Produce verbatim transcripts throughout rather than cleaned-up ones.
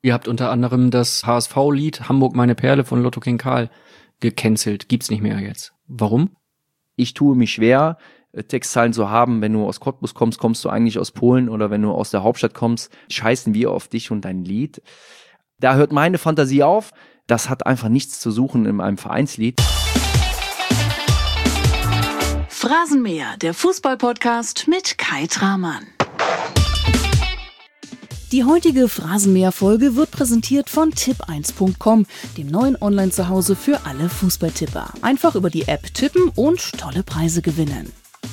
Ihr habt unter anderem das H S V-Lied Hamburg meine Perle von Lotto King Karl gecancelt. Gibt's nicht mehr jetzt. Warum? Ich tue mich schwer, Textzeilen zu haben. Wenn du aus Cottbus kommst, kommst du eigentlich aus Polen, oder wenn du aus der Hauptstadt kommst, scheißen wir auf dich und dein Lied. Da hört meine Fantasie auf. Das hat einfach nichts zu suchen in einem Vereinslied. Phrasenmäher, der Fußball-Podcast mit Kai Tramann. Die heutige Phrasenmäher-Folge wird präsentiert von tipp eins punkt com, dem neuen Online-Zuhause für alle Fußballtipper. Einfach über die App tippen und tolle Preise gewinnen.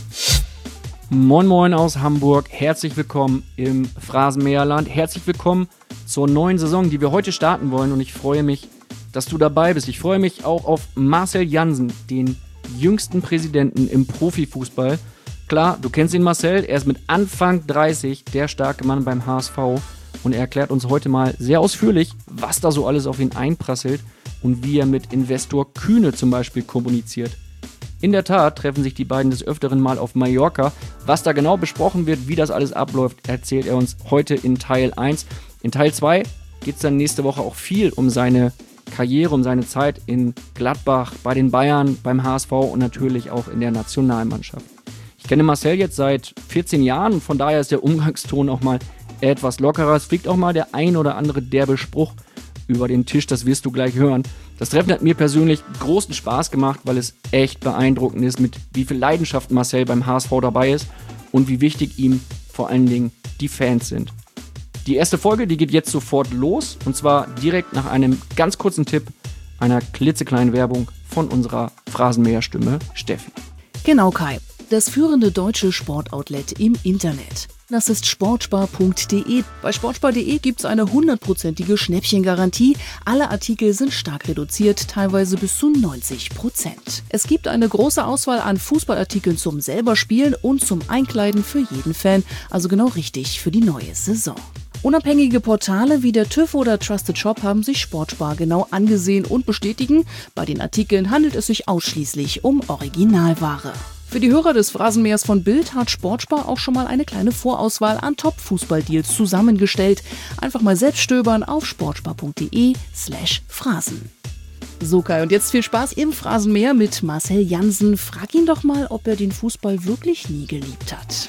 Moin Moin aus Hamburg, herzlich willkommen im Phrasenmäherland. Herzlich willkommen zur neuen Saison, die wir heute starten wollen, und ich freue mich, dass du dabei bist. Ich freue mich auch auf Marcel Jansen, den jüngsten Präsidenten im Profifußball. Klar, du kennst ihn, Marcel, er ist mit Anfang dreißig der starke Mann beim H S V und er erklärt uns heute mal sehr ausführlich, was da so alles auf ihn einprasselt und wie er mit Investor Kühne zum Beispiel kommuniziert. In der Tat treffen sich die beiden des Öfteren mal auf Mallorca. Was da genau besprochen wird, wie das alles abläuft, erzählt er uns heute in Teil eins. In Teil zwei geht es dann nächste Woche auch viel um seine Karriere, um seine Zeit in Gladbach, bei den Bayern, beim H S V und natürlich auch in der Nationalmannschaft. Ich kenne Marcel jetzt seit vierzehn Jahren und von daher ist der Umgangston auch mal etwas lockerer. Es fliegt auch mal der ein oder andere derbe Spruch über den Tisch, das wirst du gleich hören. Das Treffen hat mir persönlich großen Spaß gemacht, weil es echt beeindruckend ist, mit wie viel Leidenschaft Marcel beim H S V dabei ist und wie wichtig ihm vor allen Dingen die Fans sind. Die erste Folge, die geht jetzt sofort los, und zwar direkt nach einem ganz kurzen Tipp, einer klitzekleinen Werbung von unserer Phrasenmäher-Stimme Steffi. Genau, Kai. Das führende deutsche Sportoutlet im Internet. Das ist sportspar punkt de. Bei sportspar punkt de gibt es eine hundertprozentige Schnäppchengarantie. Alle Artikel sind stark reduziert, teilweise bis zu neunzig Prozent. Es gibt eine große Auswahl an Fußballartikeln zum selber Spielen und zum Einkleiden für jeden Fan, also genau richtig für die neue Saison. Unabhängige Portale wie der TÜV oder Trusted Shop haben sich Sportspar genau angesehen und bestätigen, bei den Artikeln handelt es sich ausschließlich um Originalware. Für die Hörer des Phrasenmähers von Bild hat Sportspar auch schon mal eine kleine Vorauswahl an Top-Fußballdeals zusammengestellt. Einfach mal selbst stöbern auf sportspar punkt de slash Phrasen. So, Kai, und jetzt viel Spaß im Phrasenmäher mit Marcel Jansen. Frag ihn doch mal, ob er den Fußball wirklich nie geliebt hat.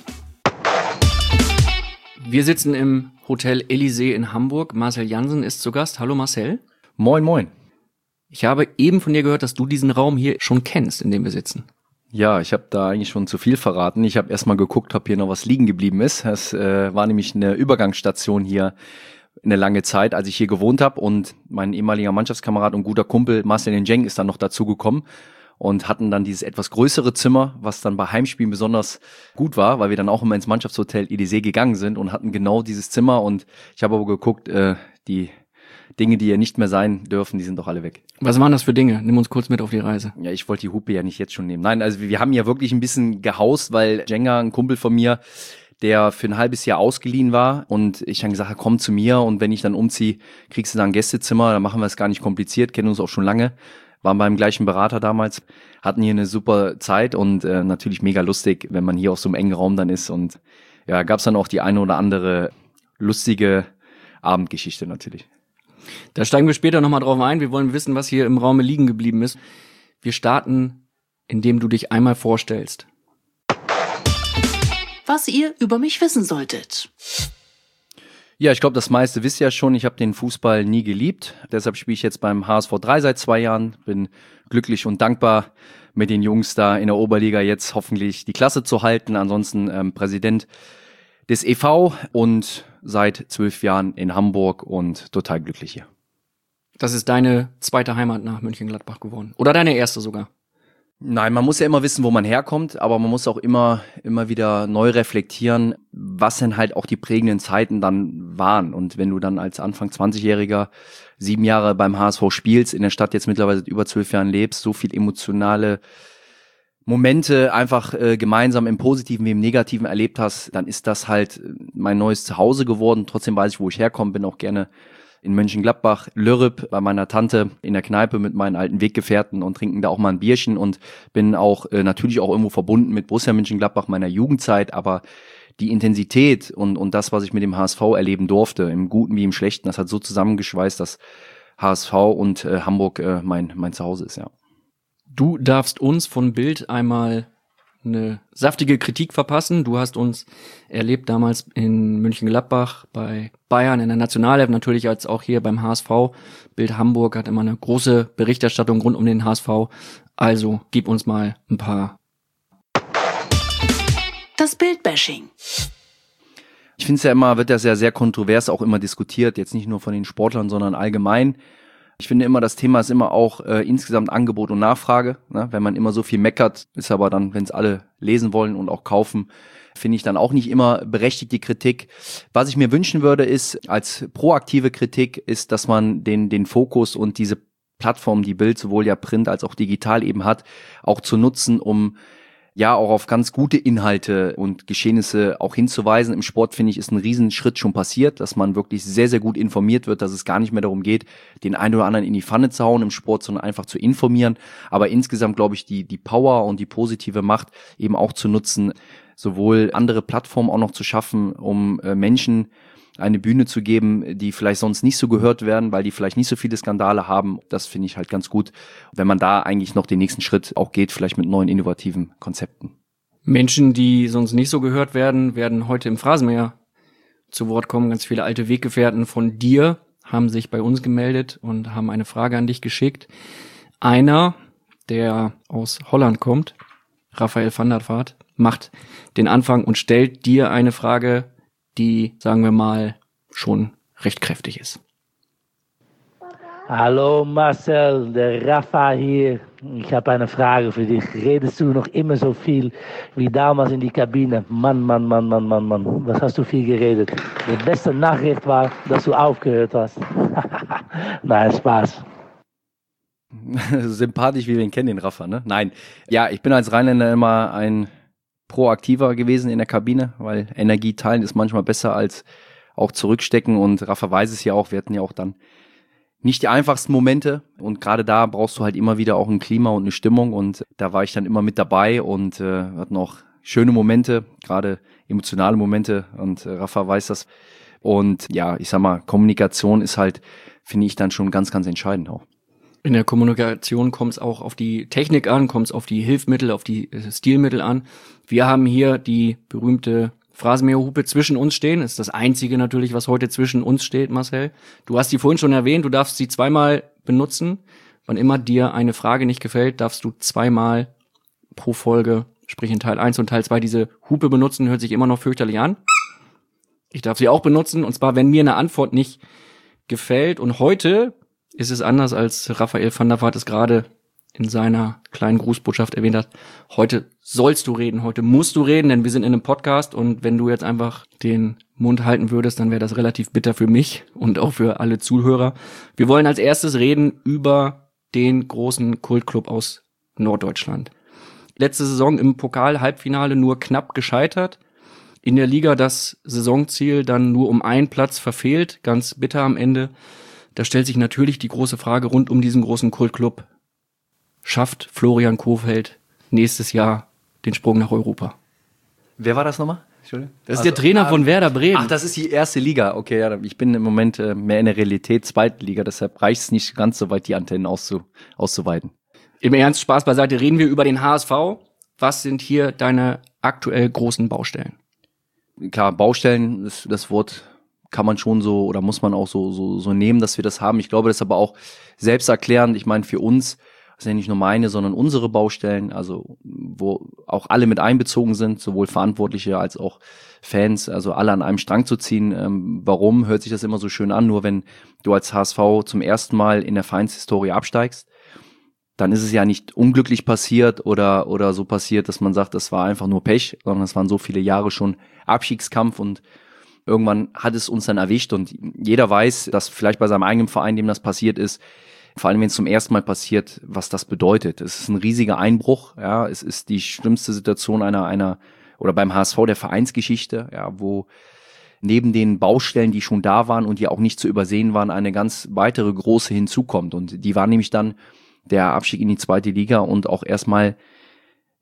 Wir sitzen im Hotel Elysée in Hamburg. Marcel Jansen ist zu Gast. Hallo Marcel. Moin, moin. Ich habe eben von dir gehört, dass du diesen Raum hier schon kennst, in dem wir sitzen. Ja, ich habe da eigentlich schon zu viel verraten. Ich habe erstmal geguckt, ob hier noch was liegen geblieben ist. Es äh, war nämlich eine Übergangsstation hier eine lange Zeit, als ich hier gewohnt habe. Und mein ehemaliger Mannschaftskamerad und guter Kumpel Marcel Njeng ist dann noch dazugekommen und hatten dann dieses etwas größere Zimmer, was dann bei Heimspielen besonders gut war, weil wir dann auch immer ins Mannschaftshotel Elysée gegangen sind und hatten genau dieses Zimmer. Und ich habe aber geguckt, äh, die Dinge, die ja nicht mehr sein dürfen, die sind doch alle weg. Was waren das für Dinge? Nimm uns kurz mit auf die Reise. Ja, ich wollte die Hupe ja nicht jetzt schon nehmen. Nein, also wir haben ja wirklich ein bisschen gehaust, weil Jenga, ein Kumpel von mir, der für ein halbes Jahr ausgeliehen war, und ich dann gesagt habe, komm zu mir, und wenn ich dann umziehe, kriegst du da ein Gästezimmer, dann machen wir es gar nicht kompliziert, kennen uns auch schon lange, waren beim gleichen Berater damals, hatten hier eine super Zeit und äh, natürlich mega lustig, wenn man hier auf so einem engen Raum dann ist, und ja, gab's dann auch die eine oder andere lustige Abendgeschichte natürlich. Da steigen wir später nochmal drauf ein. Wir wollen wissen, was hier im Raume liegen geblieben ist. Wir starten, indem du dich einmal vorstellst. Was ihr über mich wissen solltet. Ja, ich glaube, das meiste wisst ihr ja schon. Ich habe den Fußball nie geliebt. Deshalb spiele ich jetzt beim H S V drei seit zwei Jahren. Bin glücklich und dankbar, mit den Jungs da in der Oberliga jetzt hoffentlich die Klasse zu halten. Ansonsten ähm, Präsident des E V und seit zwölf Jahren in Hamburg und total glücklich hier. Das ist deine zweite Heimat nach Mönchengladbach geworden. Oder deine erste sogar? Nein, man muss ja immer wissen, wo man herkommt, aber man muss auch immer immer wieder neu reflektieren, was denn halt auch die prägenden Zeiten dann waren. Und wenn du dann als Anfang zwanzigjähriger sieben Jahre beim H S V spielst, in der Stadt jetzt mittlerweile seit über zwölf Jahren lebst, so viel emotionale Momente einfach äh, gemeinsam im Positiven wie im Negativen erlebt hast, dann ist das halt mein neues Zuhause geworden. Trotzdem weiß ich, wo ich herkomme, bin auch gerne in Mönchengladbach, Lörrep bei meiner Tante in der Kneipe mit meinen alten Weggefährten und trinken da auch mal ein Bierchen und bin auch äh, natürlich auch irgendwo verbunden mit Borussia Mönchengladbach meiner Jugendzeit, aber die Intensität und, und das, was ich mit dem H S V erleben durfte, im Guten wie im Schlechten, das hat so zusammengeschweißt, dass H S V und äh, Hamburg äh, mein, mein Zuhause ist, ja. Du darfst uns von Bild einmal eine saftige Kritik verpassen. Du hast uns erlebt damals in Mönchengladbach bei Bayern in der Nationalelf, natürlich als auch hier beim H S V. Bild Hamburg hat immer eine große Berichterstattung rund um den H S V. Also gib uns mal ein paar. Das Bildbashing. Ich finde es ja immer, wird das ja sehr kontrovers auch immer diskutiert, jetzt nicht nur von den Sportlern, sondern allgemein. Ich finde immer, das Thema ist immer auch äh, insgesamt Angebot und Nachfrage. Ne? Wenn man immer so viel meckert, ist aber dann, wenn es alle lesen wollen und auch kaufen, finde ich dann auch nicht immer berechtigt die Kritik. Was ich mir wünschen würde, ist als proaktive Kritik, ist, dass man den den Fokus und diese Plattform, die Bild sowohl ja Print als auch digital eben hat, auch zu nutzen, um ja auch auf ganz gute Inhalte und Geschehnisse auch hinzuweisen. Im Sport, finde ich, ist ein Riesenschritt schon passiert, dass man wirklich sehr, sehr gut informiert wird, dass es gar nicht mehr darum geht, den einen oder anderen in die Pfanne zu hauen im Sport, sondern einfach zu informieren. Aber insgesamt, glaube ich, die die Power und die positive Macht eben auch zu nutzen, sowohl andere Plattformen auch noch zu schaffen, um äh, Menschen eine Bühne zu geben, die vielleicht sonst nicht so gehört werden, weil die vielleicht nicht so viele Skandale haben. Das finde ich halt ganz gut, wenn man da eigentlich noch den nächsten Schritt auch geht, vielleicht mit neuen innovativen Konzepten. Menschen, die sonst nicht so gehört werden, werden heute im Phrasenmäher zu Wort kommen. Ganz viele alte Weggefährten von dir haben sich bei uns gemeldet und haben eine Frage an dich geschickt. Einer, der aus Holland kommt, Raphael van der Vaart, macht den Anfang und stellt dir eine Frage, die, sagen wir mal, schon recht kräftig ist. Hallo Marcel, der Rafa hier. Ich habe eine Frage für dich. Redest du noch immer so viel wie damals in die Kabine? Mann, Mann, Mann, Mann, Mann, Mann. Was hast du viel geredet? Die beste Nachricht war, dass du aufgehört hast. Nein, Spaß. Sympathisch, wie wir ihn kennen, den Rafa, ne? Nein. Ja, ich bin als Rheinländer immer ein proaktiver gewesen in der Kabine, weil Energie teilen ist manchmal besser als auch zurückstecken und Rafa weiß es ja auch, wir hatten ja auch dann nicht die einfachsten Momente und gerade da brauchst du halt immer wieder auch ein Klima und eine Stimmung und da war ich dann immer mit dabei und äh, hatten auch schöne Momente, gerade emotionale Momente und äh, Rafa weiß das und ja, ich sag mal, Kommunikation ist halt, finde ich dann schon ganz, ganz entscheidend auch. In der Kommunikation kommt es auch auf die Technik an, kommt es auf die Hilfsmittel, auf die Stilmittel an. Wir haben hier die berühmte Phrasenmäherhupe zwischen uns stehen. Das ist das Einzige natürlich, was heute zwischen uns steht, Marcel. Du hast sie vorhin schon erwähnt, du darfst sie zweimal benutzen. Wann immer dir eine Frage nicht gefällt, darfst du zweimal pro Folge, sprich in Teil eins und Teil zwei, diese Hupe benutzen. Hört sich immer noch fürchterlich an. Ich darf sie auch benutzen, und zwar, wenn mir eine Antwort nicht gefällt. Und heute ist es anders, als Raphael van der Vaart es gerade in seiner kleinen Grußbotschaft erwähnt hat. Heute sollst du reden, heute musst du reden, denn wir sind in einem Podcast und wenn du jetzt einfach den Mund halten würdest, dann wäre das relativ bitter für mich und auch für alle Zuhörer. Wir wollen als erstes reden über den großen Kultclub aus Norddeutschland. Letzte Saison im Pokal-Halbfinale nur knapp gescheitert. In der Liga das Saisonziel dann nur um einen Platz verfehlt, ganz bitter am Ende. Da stellt sich natürlich die große Frage rund um diesen großen Kultclub. Schafft Florian Kohfeldt nächstes Jahr den Sprung nach Europa? Wer war das nochmal? Entschuldigung. Das ist also der Trainer ah, von Werder Bremen. Ach, das ist die erste Liga. Okay, ja, ich bin im Moment äh, mehr in der Realität, zweite Liga, deshalb reicht es nicht ganz so weit, die Antennen auszu auszuweiten. Im Ernst, Spaß beiseite, reden wir über den H S V. Was sind hier deine aktuell großen Baustellen? Klar, Baustellen, das, das Wort kann man schon so oder muss man auch so so so nehmen, dass wir das haben. Ich glaube, das ist aber auch selbsterklärend. Ich meine, für uns, das sind ja nicht nur meine, sondern unsere Baustellen, also wo auch alle mit einbezogen sind, sowohl Verantwortliche als auch Fans, also alle an einem Strang zu ziehen. Ähm, warum hört sich das immer so schön an? Nur wenn du als H S V zum ersten Mal in der Vereinshistorie absteigst, dann ist es ja nicht unglücklich passiert oder oder so passiert, dass man sagt, das war einfach nur Pech, sondern es waren so viele Jahre schon Abstiegskampf und irgendwann hat es uns dann erwischt und jeder weiß, dass vielleicht bei seinem eigenen Verein, dem das passiert ist, vor allem wenn es zum ersten Mal passiert, was das bedeutet. Es ist ein riesiger Einbruch, ja, es ist die schlimmste Situation einer einer oder beim H S V der Vereinsgeschichte, ja, wo neben den Baustellen, die schon da waren und die auch nicht zu übersehen waren, eine ganz weitere große hinzukommt und die war nämlich dann der Abstieg in die zweite Liga und auch erstmal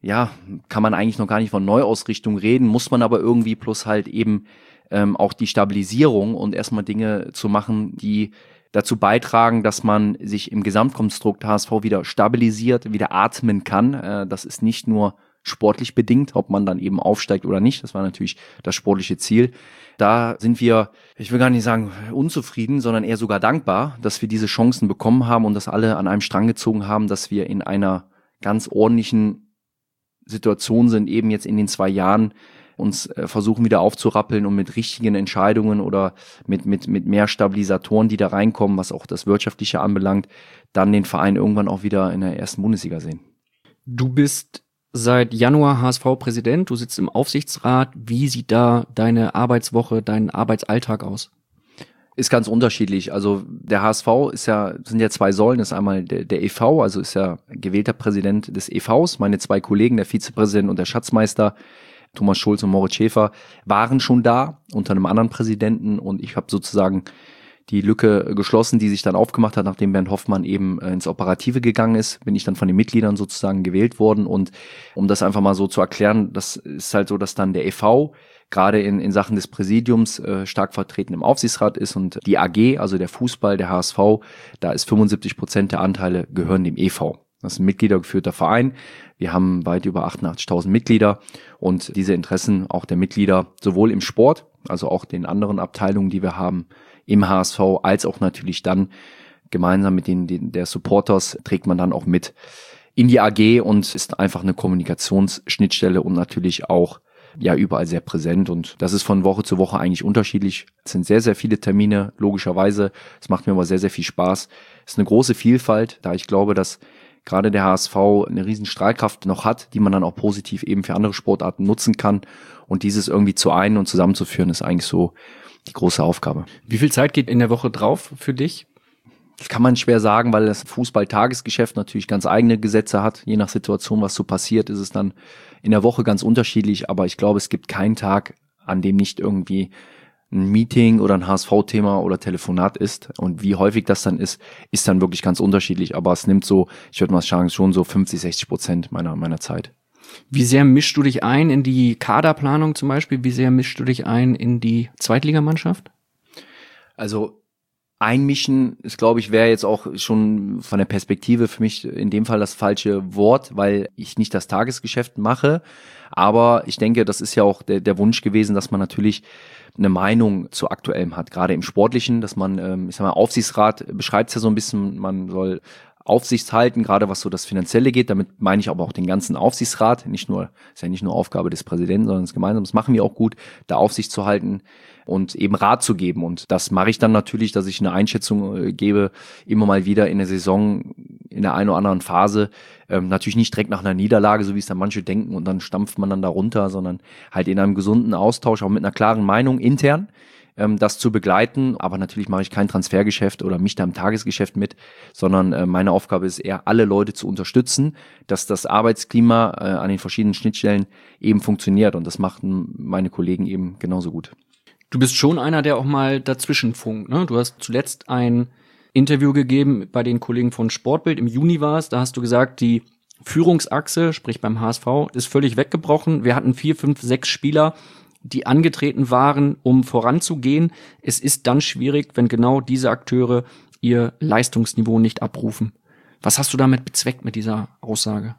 ja, kann man eigentlich noch gar nicht von Neuausrichtung reden, muss man aber irgendwie plus halt eben ähm, auch die Stabilisierung und erstmal Dinge zu machen, die dazu beitragen, dass man sich im Gesamtkonstrukt H S V wieder stabilisiert, wieder atmen kann. Äh, das ist nicht nur sportlich bedingt, ob man dann eben aufsteigt oder nicht. Das war natürlich das sportliche Ziel. Da sind wir, ich will gar nicht sagen unzufrieden, sondern eher sogar dankbar, dass wir diese Chancen bekommen haben und dass alle an einem Strang gezogen haben, dass wir in einer ganz ordentlichen Situation sind, eben jetzt in den zwei Jahren uns äh, versuchen wieder aufzurappeln und mit richtigen Entscheidungen oder mit mit mit mehr Stabilisatoren, die da reinkommen, was auch das Wirtschaftliche anbelangt, dann den Verein irgendwann auch wieder in der ersten Bundesliga sehen. Du bist seit Januar H S V-Präsident, du sitzt im Aufsichtsrat. Wie sieht da deine Arbeitswoche, dein Arbeitsalltag aus? Ist ganz unterschiedlich. Also der H S V ist ja, sind ja zwei Säulen. Das ist einmal der, der E V, also ist ja gewählter Präsident des E Vs. Meine zwei Kollegen, der Vizepräsident und der Schatzmeister, Thomas Schulz und Moritz Schäfer, waren schon da unter einem anderen Präsidenten und ich habe sozusagen die Lücke geschlossen, die sich dann aufgemacht hat, nachdem Bernd Hoffmann eben ins Operative gegangen ist, bin ich dann von den Mitgliedern sozusagen gewählt worden. Und um das einfach mal so zu erklären, das ist halt so, dass dann der E V gerade in, in Sachen des Präsidiums äh, stark vertreten im Aufsichtsrat ist und die A G, also der Fußball, der H S V, da ist fünfundsiebzig Prozent der Anteile gehören dem E V. Das ist ein mitgliedergeführter Verein. Wir haben weit über achtundachtzigtausend Mitglieder und diese Interessen auch der Mitglieder sowohl im Sport, also auch den anderen Abteilungen, die wir haben im H S V, als auch natürlich dann gemeinsam mit den, den der Supporters trägt man dann auch mit in die A G und ist einfach eine Kommunikationsschnittstelle und natürlich auch ja überall sehr präsent und das ist von Woche zu Woche eigentlich unterschiedlich. Es sind sehr, sehr viele Termine, logischerweise. Es macht mir aber sehr, sehr viel Spaß. Es ist eine große Vielfalt, da ich glaube, dass gerade der H S V eine riesen Strahlkraft noch hat, die man dann auch positiv eben für andere Sportarten nutzen kann. Und dieses irgendwie zu einen und zusammenzuführen, ist eigentlich so die große Aufgabe. Wie viel Zeit geht in der Woche drauf für dich? Das kann man schwer sagen, weil das Fußball-Tagesgeschäft natürlich ganz eigene Gesetze hat. Je nach Situation, was so passiert, ist es dann in der Woche ganz unterschiedlich. Aber ich glaube, es gibt keinen Tag, an dem nicht irgendwie ein Meeting oder ein H S V-Thema oder Telefonat ist. Und wie häufig das dann ist, ist dann wirklich ganz unterschiedlich. Aber es nimmt so, ich würde mal sagen, schon so fünfzig, sechzig Prozent meiner, meiner Zeit. Wie sehr mischst du dich ein in die Kaderplanung zum Beispiel? Wie sehr mischst du dich ein in die Zweitligamannschaft? Also einmischen ist, glaube ich, wäre jetzt auch schon von der Perspektive für mich in dem Fall das falsche Wort, weil ich nicht das Tagesgeschäft mache. Aber ich denke, das ist ja auch der, der Wunsch gewesen, dass man natürlich eine Meinung zu Aktuellem hat, gerade im Sportlichen, dass man, ähm, ich sag mal, Aufsichtsrat beschreibt es ja so ein bisschen, man soll Aufsicht halten, gerade was so das Finanzielle geht. Damit meine ich aber auch den ganzen Aufsichtsrat. Nicht nur, ist ja nicht nur Aufgabe des Präsidenten, sondern es gemeinsam. Das machen wir auch gut, da Aufsicht zu halten und eben Rat zu geben. Und das mache ich dann natürlich, dass ich eine Einschätzung äh, gebe, immer mal wieder in der Saison, in der einen oder anderen Phase. Ähm, natürlich nicht direkt nach einer Niederlage, so wie es dann manche denken und dann stampft man dann da runter, sondern halt in einem gesunden Austausch, auch mit einer klaren Meinung intern. Das zu begleiten, aber natürlich mache ich kein Transfergeschäft oder mich da im Tagesgeschäft mit, sondern äh, meine Aufgabe ist eher, alle Leute zu unterstützen, dass das Arbeitsklima äh, an den verschiedenen Schnittstellen eben funktioniert und das machen meine Kollegen eben genauso gut. Du bist schon einer, der auch mal dazwischen funkt, ne? Du hast zuletzt ein Interview gegeben bei den Kollegen von Sportbild, im Juni war es, da hast du gesagt, die Führungsachse, sprich beim H S V, ist völlig weggebrochen. Wir hatten vier, fünf, sechs Spieler, die angetreten waren, um voranzugehen. Es ist dann schwierig, wenn genau diese Akteure ihr Leistungsniveau nicht abrufen. Was hast du damit bezweckt mit dieser Aussage?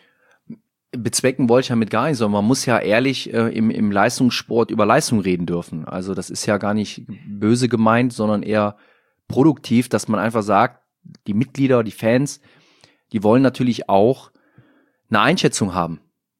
Bezwecken wollte ich damit gar nicht, sondern man muss ja ehrlich äh, im, im Leistungssport über Leistung reden dürfen. Also das ist ja gar nicht böse gemeint, sondern eher produktiv, dass man einfach sagt, die Mitglieder, die Fans, die wollen natürlich auch eine Einschätzung haben,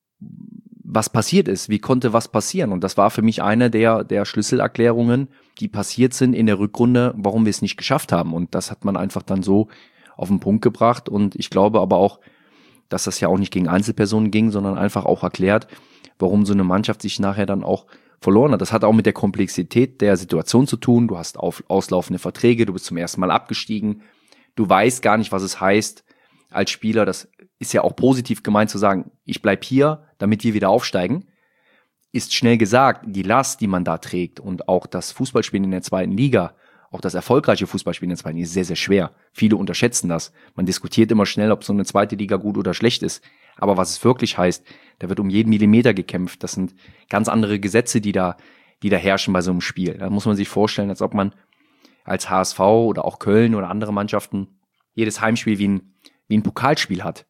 was passiert ist, wie konnte was passieren. Und das war für mich eine der, der Schlüsselerklärungen, die passiert sind in der Rückrunde, warum wir es nicht geschafft haben. Und das hat man einfach dann so auf den Punkt gebracht. Und ich glaube aber auch, dass das ja auch nicht gegen Einzelpersonen ging, sondern einfach auch erklärt, warum so eine Mannschaft sich nachher dann auch verloren hat. Das hat auch mit der Komplexität der Situation zu tun. Du hast auf, auslaufende Verträge, du bist zum ersten Mal abgestiegen. Du weißt gar nicht, was es heißt als Spieler. Das ist ja auch positiv gemeint zu sagen, ich bleib hier, damit wir wieder aufsteigen, ist schnell gesagt. Die Last, die man da trägt und auch das Fußballspielen in der zweiten Liga, auch das erfolgreiche Fußballspielen in der zweiten Liga ist sehr, sehr schwer. Viele unterschätzen das. Man diskutiert immer schnell, ob so eine zweite Liga gut oder schlecht ist. Aber was es wirklich heißt, da wird um jeden Millimeter gekämpft. Das sind ganz andere Gesetze, die da, die da herrschen bei so einem Spiel. Da muss man sich vorstellen, als ob man als H S V oder auch Köln oder andere Mannschaften jedes Heimspiel wie ein, wie ein Pokalspiel hat.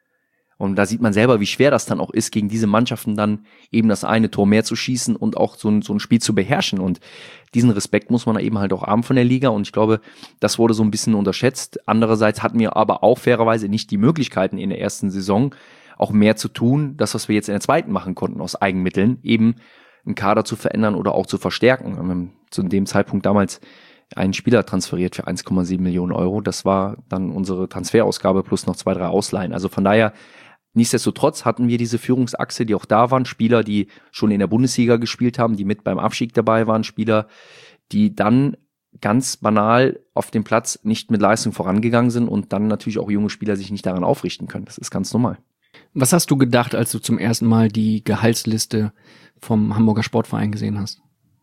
Und da sieht man selber, wie schwer das dann auch ist, gegen diese Mannschaften dann eben das eine Tor mehr zu schießen und auch so ein, so ein Spiel zu beherrschen. Und diesen Respekt muss man eben halt auch haben von der Liga. Und ich glaube, das wurde so ein bisschen unterschätzt. Andererseits hatten wir aber auch fairerweise nicht die Möglichkeiten in der ersten Saison auch mehr zu tun, das, was wir jetzt in der zweiten machen konnten aus Eigenmitteln, eben einen Kader zu verändern oder auch zu verstärken. Wir haben zu dem Zeitpunkt damals einen Spieler transferiert für eins Komma sieben Millionen Euro. Das war dann unsere Transferausgabe plus noch zwei, drei Ausleihen. Also von daher, nichtsdestotrotz hatten wir diese Führungsachse, die auch da waren. Spieler, die schon in der Bundesliga gespielt haben, die mit beim Abstieg dabei waren. Spieler, die dann ganz banal auf dem Platz nicht mit Leistung vorangegangen sind und dann natürlich auch junge Spieler sich nicht daran aufrichten können. Das ist ganz normal. Was hast du gedacht, als du zum ersten Mal die Gehaltsliste vom Hamburger Sportverein gesehen hast?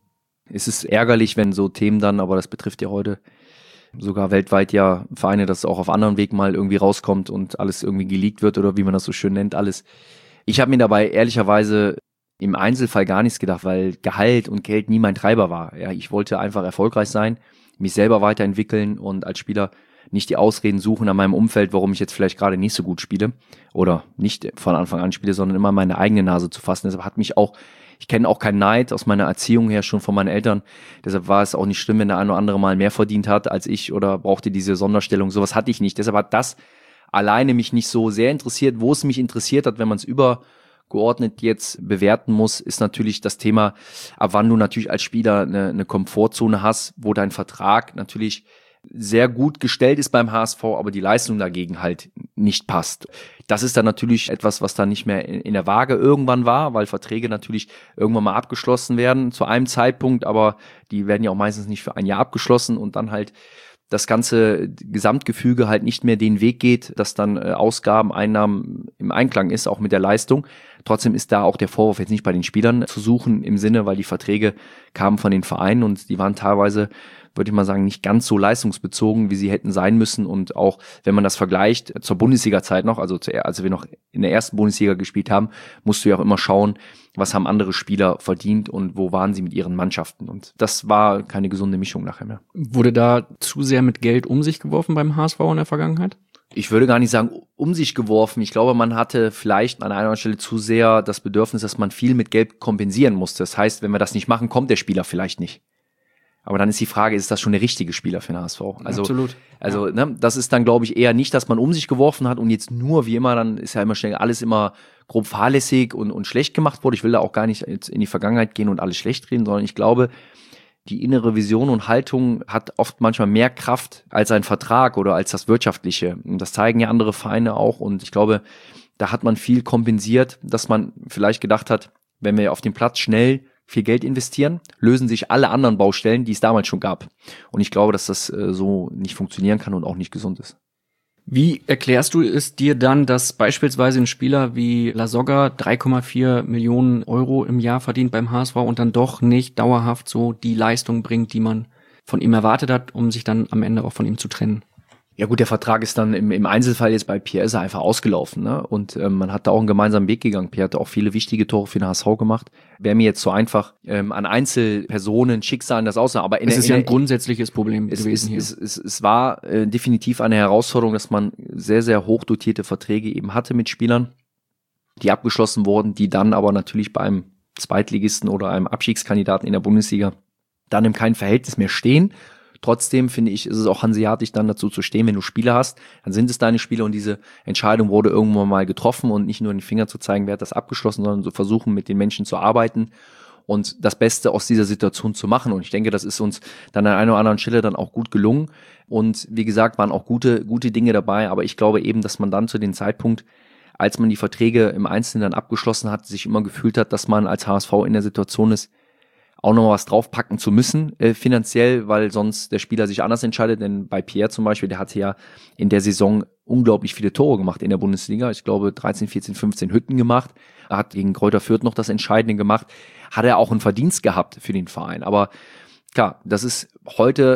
Es ist ärgerlich, wenn so Themen dann, aber das betrifft ja heute sogar weltweit ja Vereine, dass es auch auf anderen Weg mal irgendwie rauskommt und alles irgendwie geleakt wird oder wie man das so schön nennt, alles. Ich habe mir dabei ehrlicherweise im Einzelfall gar nichts gedacht, weil Gehalt und Geld nie mein Treiber war. Ja, ich wollte einfach erfolgreich sein, mich selber weiterentwickeln und als Spieler nicht die Ausreden suchen an meinem Umfeld, warum ich jetzt vielleicht gerade nicht so gut spiele oder nicht von Anfang an spiele, sondern immer meine eigene Nase zu fassen. Deshalb hat mich auch Ich kenne auch keinen Neid aus meiner Erziehung her, schon von meinen Eltern. Deshalb war es auch nicht schlimm, wenn der eine oder andere mal mehr verdient hat als ich oder brauchte diese Sonderstellung. Sowas hatte ich nicht. Deshalb hat das alleine mich nicht so sehr interessiert. Wo es mich interessiert hat, wenn man es übergeordnet jetzt bewerten muss, ist natürlich das Thema, ab wann du natürlich als Spieler eine, eine Komfortzone hast, wo dein Vertrag natürlich sehr gut gestellt ist beim H S V, aber die Leistung dagegen halt nicht passt. Das ist dann natürlich etwas, was dann nicht mehr in der Waage irgendwann war, weil Verträge natürlich irgendwann mal abgeschlossen werden zu einem Zeitpunkt, aber die werden ja auch meistens nicht für ein Jahr abgeschlossen und dann halt das ganze Gesamtgefüge halt nicht mehr den Weg geht, dass dann äh, Ausgaben, Einnahmen im Einklang ist, auch mit der Leistung. Trotzdem ist da auch der Vorwurf jetzt nicht bei den Spielern zu suchen im Sinne, weil die Verträge kamen von den Vereinen und die waren teilweise, würde ich mal sagen, nicht ganz so leistungsbezogen, wie sie hätten sein müssen. Und auch, wenn man das vergleicht zur Bundesliga-Zeit noch, also zu, als wir noch in der ersten Bundesliga gespielt haben, musst du ja auch immer schauen, was haben andere Spieler verdient und wo waren sie mit ihren Mannschaften. Und das war keine gesunde Mischung nachher mehr. Wurde da zu sehr mit Geld um sich geworfen beim H S V in der Vergangenheit? Ich würde gar nicht sagen, um sich geworfen. Ich glaube, man hatte vielleicht an einer oder anderen Stelle zu sehr das Bedürfnis, dass man viel mit Geld kompensieren musste. Das heißt, wenn wir das nicht machen, kommt der Spieler vielleicht nicht. Aber dann ist die Frage, ist das schon der richtige Spieler für den H S V? Also, Absolut. Also, ja. ne, das ist dann, glaube ich, eher nicht, dass man um sich geworfen hat und jetzt nur, wie immer, dann ist ja immer schnell alles immer grob fahrlässig und, und schlecht gemacht wurde. Ich will da auch gar nicht jetzt in die Vergangenheit gehen und alles schlecht reden, sondern ich glaube, die innere Vision und Haltung hat oft manchmal mehr Kraft als ein Vertrag oder als das Wirtschaftliche. Und das zeigen ja andere Vereine auch. Und ich glaube, da hat man viel kompensiert, dass man vielleicht gedacht hat, wenn wir auf dem Platz schnell viel Geld investieren, lösen sich alle anderen Baustellen, die es damals schon gab. Und ich glaube, dass das äh, so nicht funktionieren kann und auch nicht gesund ist. Wie erklärst du es dir dann, dass beispielsweise ein Spieler wie Lasogga drei Komma vier Millionen Euro im Jahr verdient beim H S V und dann doch nicht dauerhaft so die Leistung bringt, die man von ihm erwartet hat, um sich dann am Ende auch von ihm zu trennen? Ja gut, der Vertrag ist dann im, im Einzelfall jetzt bei Pierre ist er einfach ausgelaufen, ne? Und ähm, man hat da auch einen gemeinsamen Weg gegangen. Pierre hat auch viele wichtige Tore für den H S V gemacht. Wäre mir jetzt so einfach ähm, an Einzelpersonen, Schicksalen das aussagen. Aber in es der, ist ja in ein der, grundsätzliches Problem es, gewesen es, hier. Es, es, es war äh, definitiv eine Herausforderung, dass man sehr, sehr hoch dotierte Verträge eben hatte mit Spielern, die abgeschlossen wurden, die dann aber natürlich bei einem Zweitligisten oder einem Abstiegskandidaten in der Bundesliga dann in keinem Verhältnis mehr stehen. Trotzdem finde ich, ist es auch hanseatisch dann dazu zu stehen, wenn du Spieler hast, dann sind es deine Spieler und diese Entscheidung wurde irgendwann mal getroffen und nicht nur den Finger zu zeigen, wer hat das abgeschlossen, sondern zu versuchen, mit den Menschen zu arbeiten und das Beste aus dieser Situation zu machen. Und ich denke, das ist uns dann an einer oder anderen Stelle dann auch gut gelungen. Und wie gesagt, waren auch gute, gute Dinge dabei. Aber ich glaube eben, dass man dann zu dem Zeitpunkt, als man die Verträge im Einzelnen dann abgeschlossen hat, sich immer gefühlt hat, dass man als H S V in der Situation ist, auch noch was draufpacken zu müssen, äh, finanziell, weil sonst der Spieler sich anders entscheidet. Denn bei Pierre zum Beispiel, der hatte ja in der Saison unglaublich viele Tore gemacht in der Bundesliga. Ich glaube dreizehn, vierzehn, fünfzehn Hütten gemacht. Er hat gegen Greuther Fürth noch das Entscheidende gemacht. Hat er auch einen Verdienst gehabt für den Verein. Aber klar, das ist heute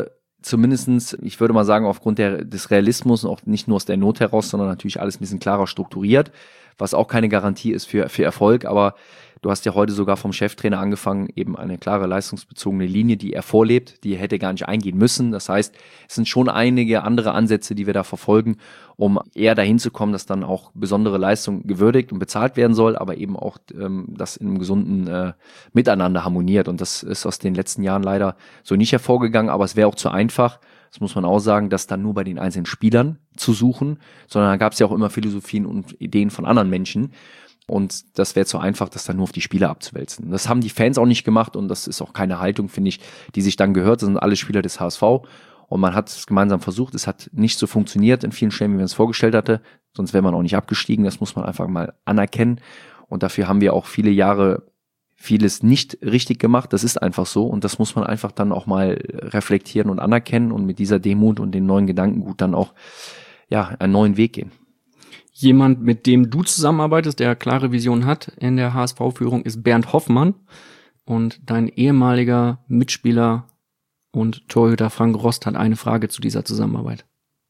zumindestens, ich würde mal sagen, aufgrund der, des Realismus und auch nicht nur aus der Not heraus, sondern natürlich alles ein bisschen klarer strukturiert, was auch keine Garantie ist für, für Erfolg, aber du hast ja heute sogar vom Cheftrainer angefangen, eben eine klare leistungsbezogene Linie, die er vorlebt, die er hätte gar nicht eingehen müssen. Das heißt, es sind schon einige andere Ansätze, die wir da verfolgen, um eher dahin zu kommen, dass dann auch besondere Leistung gewürdigt und bezahlt werden soll, aber eben auch ähm, das in einem gesunden äh, Miteinander harmoniert. Und das ist aus den letzten Jahren leider so nicht hervorgegangen, aber es wäre auch zu einfach. Das muss man auch sagen, das dann nur bei den einzelnen Spielern zu suchen, sondern da gab es ja auch immer Philosophien und Ideen von anderen Menschen. Und das wäre zu einfach, das dann nur auf die Spieler abzuwälzen. Das haben die Fans auch nicht gemacht und das ist auch keine Haltung, finde ich, die sich dann gehört. Das sind alle Spieler des H S V und man hat es gemeinsam versucht. Es hat nicht so funktioniert in vielen Stellen, wie man es vorgestellt hatte. Sonst wäre man auch nicht abgestiegen. Das muss man einfach mal anerkennen. Und dafür haben wir auch viele Jahre vieles nicht richtig gemacht. Das ist einfach so und das muss man einfach dann auch mal reflektieren und anerkennen und mit dieser Demut und den neuen Gedankengut dann auch ja einen neuen Weg gehen. Jemand, mit dem du zusammenarbeitest, der klare Vision hat in der H S V-Führung, ist Bernd Hoffmann. Und dein ehemaliger Mitspieler und Torhüter Frank Rost hat eine Frage zu dieser Zusammenarbeit.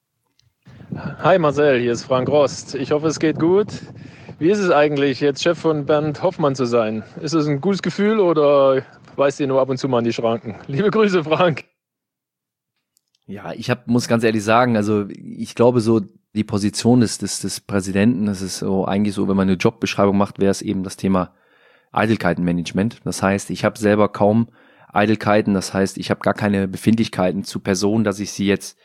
Hi Marcel, hier ist Frank Rost. Ich hoffe, es geht gut. Wie ist es eigentlich, jetzt Chef von Bernd Hoffmann zu sein? Ist es ein gutes Gefühl oder weist ihr nur ab und zu mal an die Schranken? Liebe Grüße, Frank. Ja, ich hab, muss ganz ehrlich sagen, also ich glaube so, die Position des, des, des Präsidenten, das ist so eigentlich so, wenn man eine Jobbeschreibung macht, wäre es eben das Thema Eitelkeitenmanagement. Das heißt, ich habe selber kaum Eitelkeiten, das heißt, ich habe gar keine Befindlichkeiten zu Personen, dass ich sie jetzt,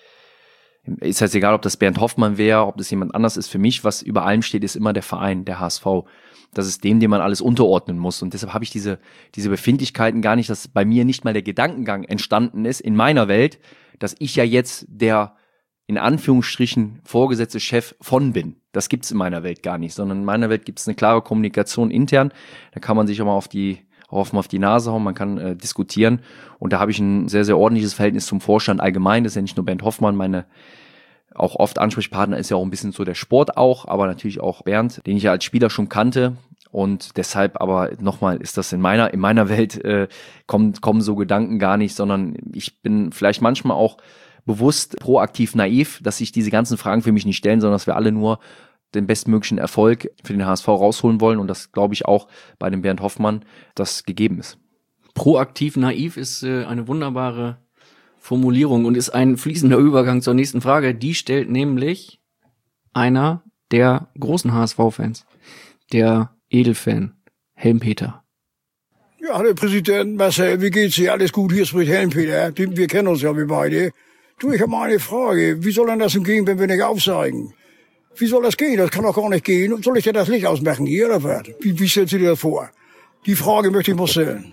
ist jetzt egal, ob das Bernd Hoffmann wäre, ob das jemand anders ist. Für mich, was über allem steht, ist immer der Verein, der H S V. Das ist dem, dem man alles unterordnen muss. Und deshalb habe ich diese, diese Befindlichkeiten gar nicht, dass bei mir nicht mal der Gedankengang entstanden ist in meiner Welt, dass ich ja jetzt der in Anführungsstrichen vorgesetzte Chef von bin. Das gibt's in meiner Welt gar nicht, sondern in meiner Welt gibt's eine klare Kommunikation intern. Da kann man sich auch mal auf die, auch mal auf die Nase hauen, man kann äh, diskutieren. Und da habe ich ein sehr, sehr ordentliches Verhältnis zum Vorstand allgemein. Das ist ja nicht nur Bernd Hoffmann, meine auch oft Ansprechpartner ist ja auch ein bisschen so der Sport auch, aber natürlich auch Bernd, den ich ja als Spieler schon kannte. Und deshalb aber nochmal ist das in meiner, in meiner Welt äh, kommen, kommen so Gedanken gar nicht, sondern ich bin vielleicht manchmal auch bewusst proaktiv naiv, dass sich diese ganzen Fragen für mich nicht stellen, sondern dass wir alle nur den bestmöglichen Erfolg für den H S V rausholen wollen und das glaube ich auch bei dem Bernd Hoffmann, das gegeben ist. Proaktiv naiv ist äh, eine wunderbare Formulierung und ist ein fließender Übergang zur nächsten Frage. Die stellt nämlich einer der großen H S V-Fans, der Edelfan Helmpeter. Ja, Herr Präsident Marcel, wie geht's dir? Alles gut, hier spricht Helmpeter. Wir kennen uns ja, wir beide. Du, ich habe mal eine Frage. Wie soll denn das denn gehen, wenn wir nicht aufsteigen? Wie soll das gehen? Das kann doch gar nicht gehen. Soll ich dir das Licht ausmachen hier oder was? Wie, wie stellst du dir das vor? Die Frage möchte ich mal stellen.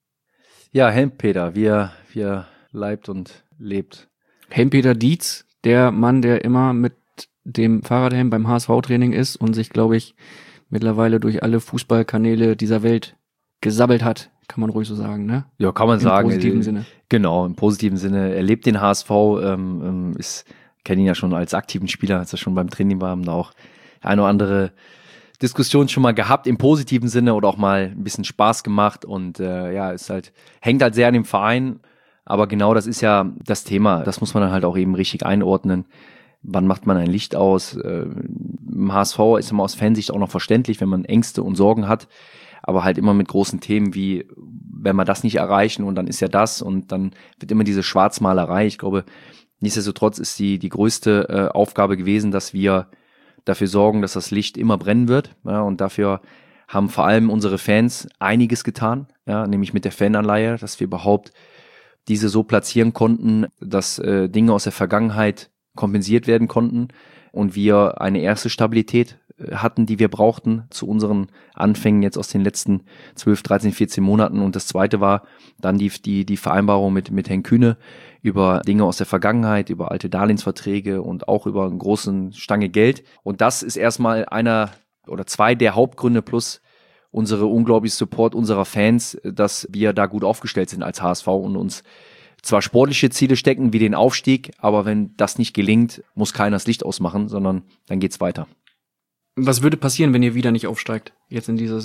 Ja, Helmpeter, wie er, wie er leibt und lebt. Helmpeter Dietz, der Mann, der immer mit dem Fahrradhelm beim H S V-Training ist und sich, glaube ich, mittlerweile durch alle Fußballkanäle dieser Welt gesabbelt hat. Kann man ruhig so sagen, ne? Ja, kann man Im sagen. Im positiven Sinne. Genau, im positiven Sinne. Er lebt den H S V, ähm, ist, kenne ihn ja schon als aktiven Spieler, als er schon beim Training war, haben da auch eine oder andere Diskussion schon mal gehabt, im positiven Sinne oder auch mal ein bisschen Spaß gemacht und äh, ja, ist halt, hängt halt sehr an dem Verein, aber genau das ist ja das Thema, das muss man dann halt auch eben richtig einordnen. Wann macht man ein Licht aus? Äh, Im H S V ist immer aus Fansicht auch noch verständlich, wenn man Ängste und Sorgen hat, aber halt immer mit großen Themen wie, wenn wir das nicht erreichen und dann ist ja das und dann wird immer diese Schwarzmalerei. Ich glaube, nichtsdestotrotz ist die die größte äh, Aufgabe gewesen, dass wir dafür sorgen, dass das Licht immer brennen wird. Ja, und dafür haben vor allem unsere Fans einiges getan, ja, nämlich mit der Fananleihe, dass wir überhaupt diese so platzieren konnten, dass äh, Dinge aus der Vergangenheit kompensiert werden konnten und wir eine erste Stabilität hatten, die wir brauchten zu unseren Anfängen jetzt aus den letzten zwölf, dreizehn, vierzehn Monaten. Und das zweite war dann die, die, die Vereinbarung mit, mit Herrn Kühne über Dinge aus der Vergangenheit, über alte Darlehensverträge und auch über einen großen Stange Geld. Und das ist erstmal einer oder zwei der Hauptgründe plus unsere unglaubliche Support unserer Fans, dass wir da gut aufgestellt sind als H S V und uns zwar sportliche Ziele stecken, wie den Aufstieg, aber wenn das nicht gelingt, muss keiner das Licht ausmachen, sondern dann geht's weiter. Was würde passieren, wenn ihr wieder nicht aufsteigt, jetzt in dieser Saison?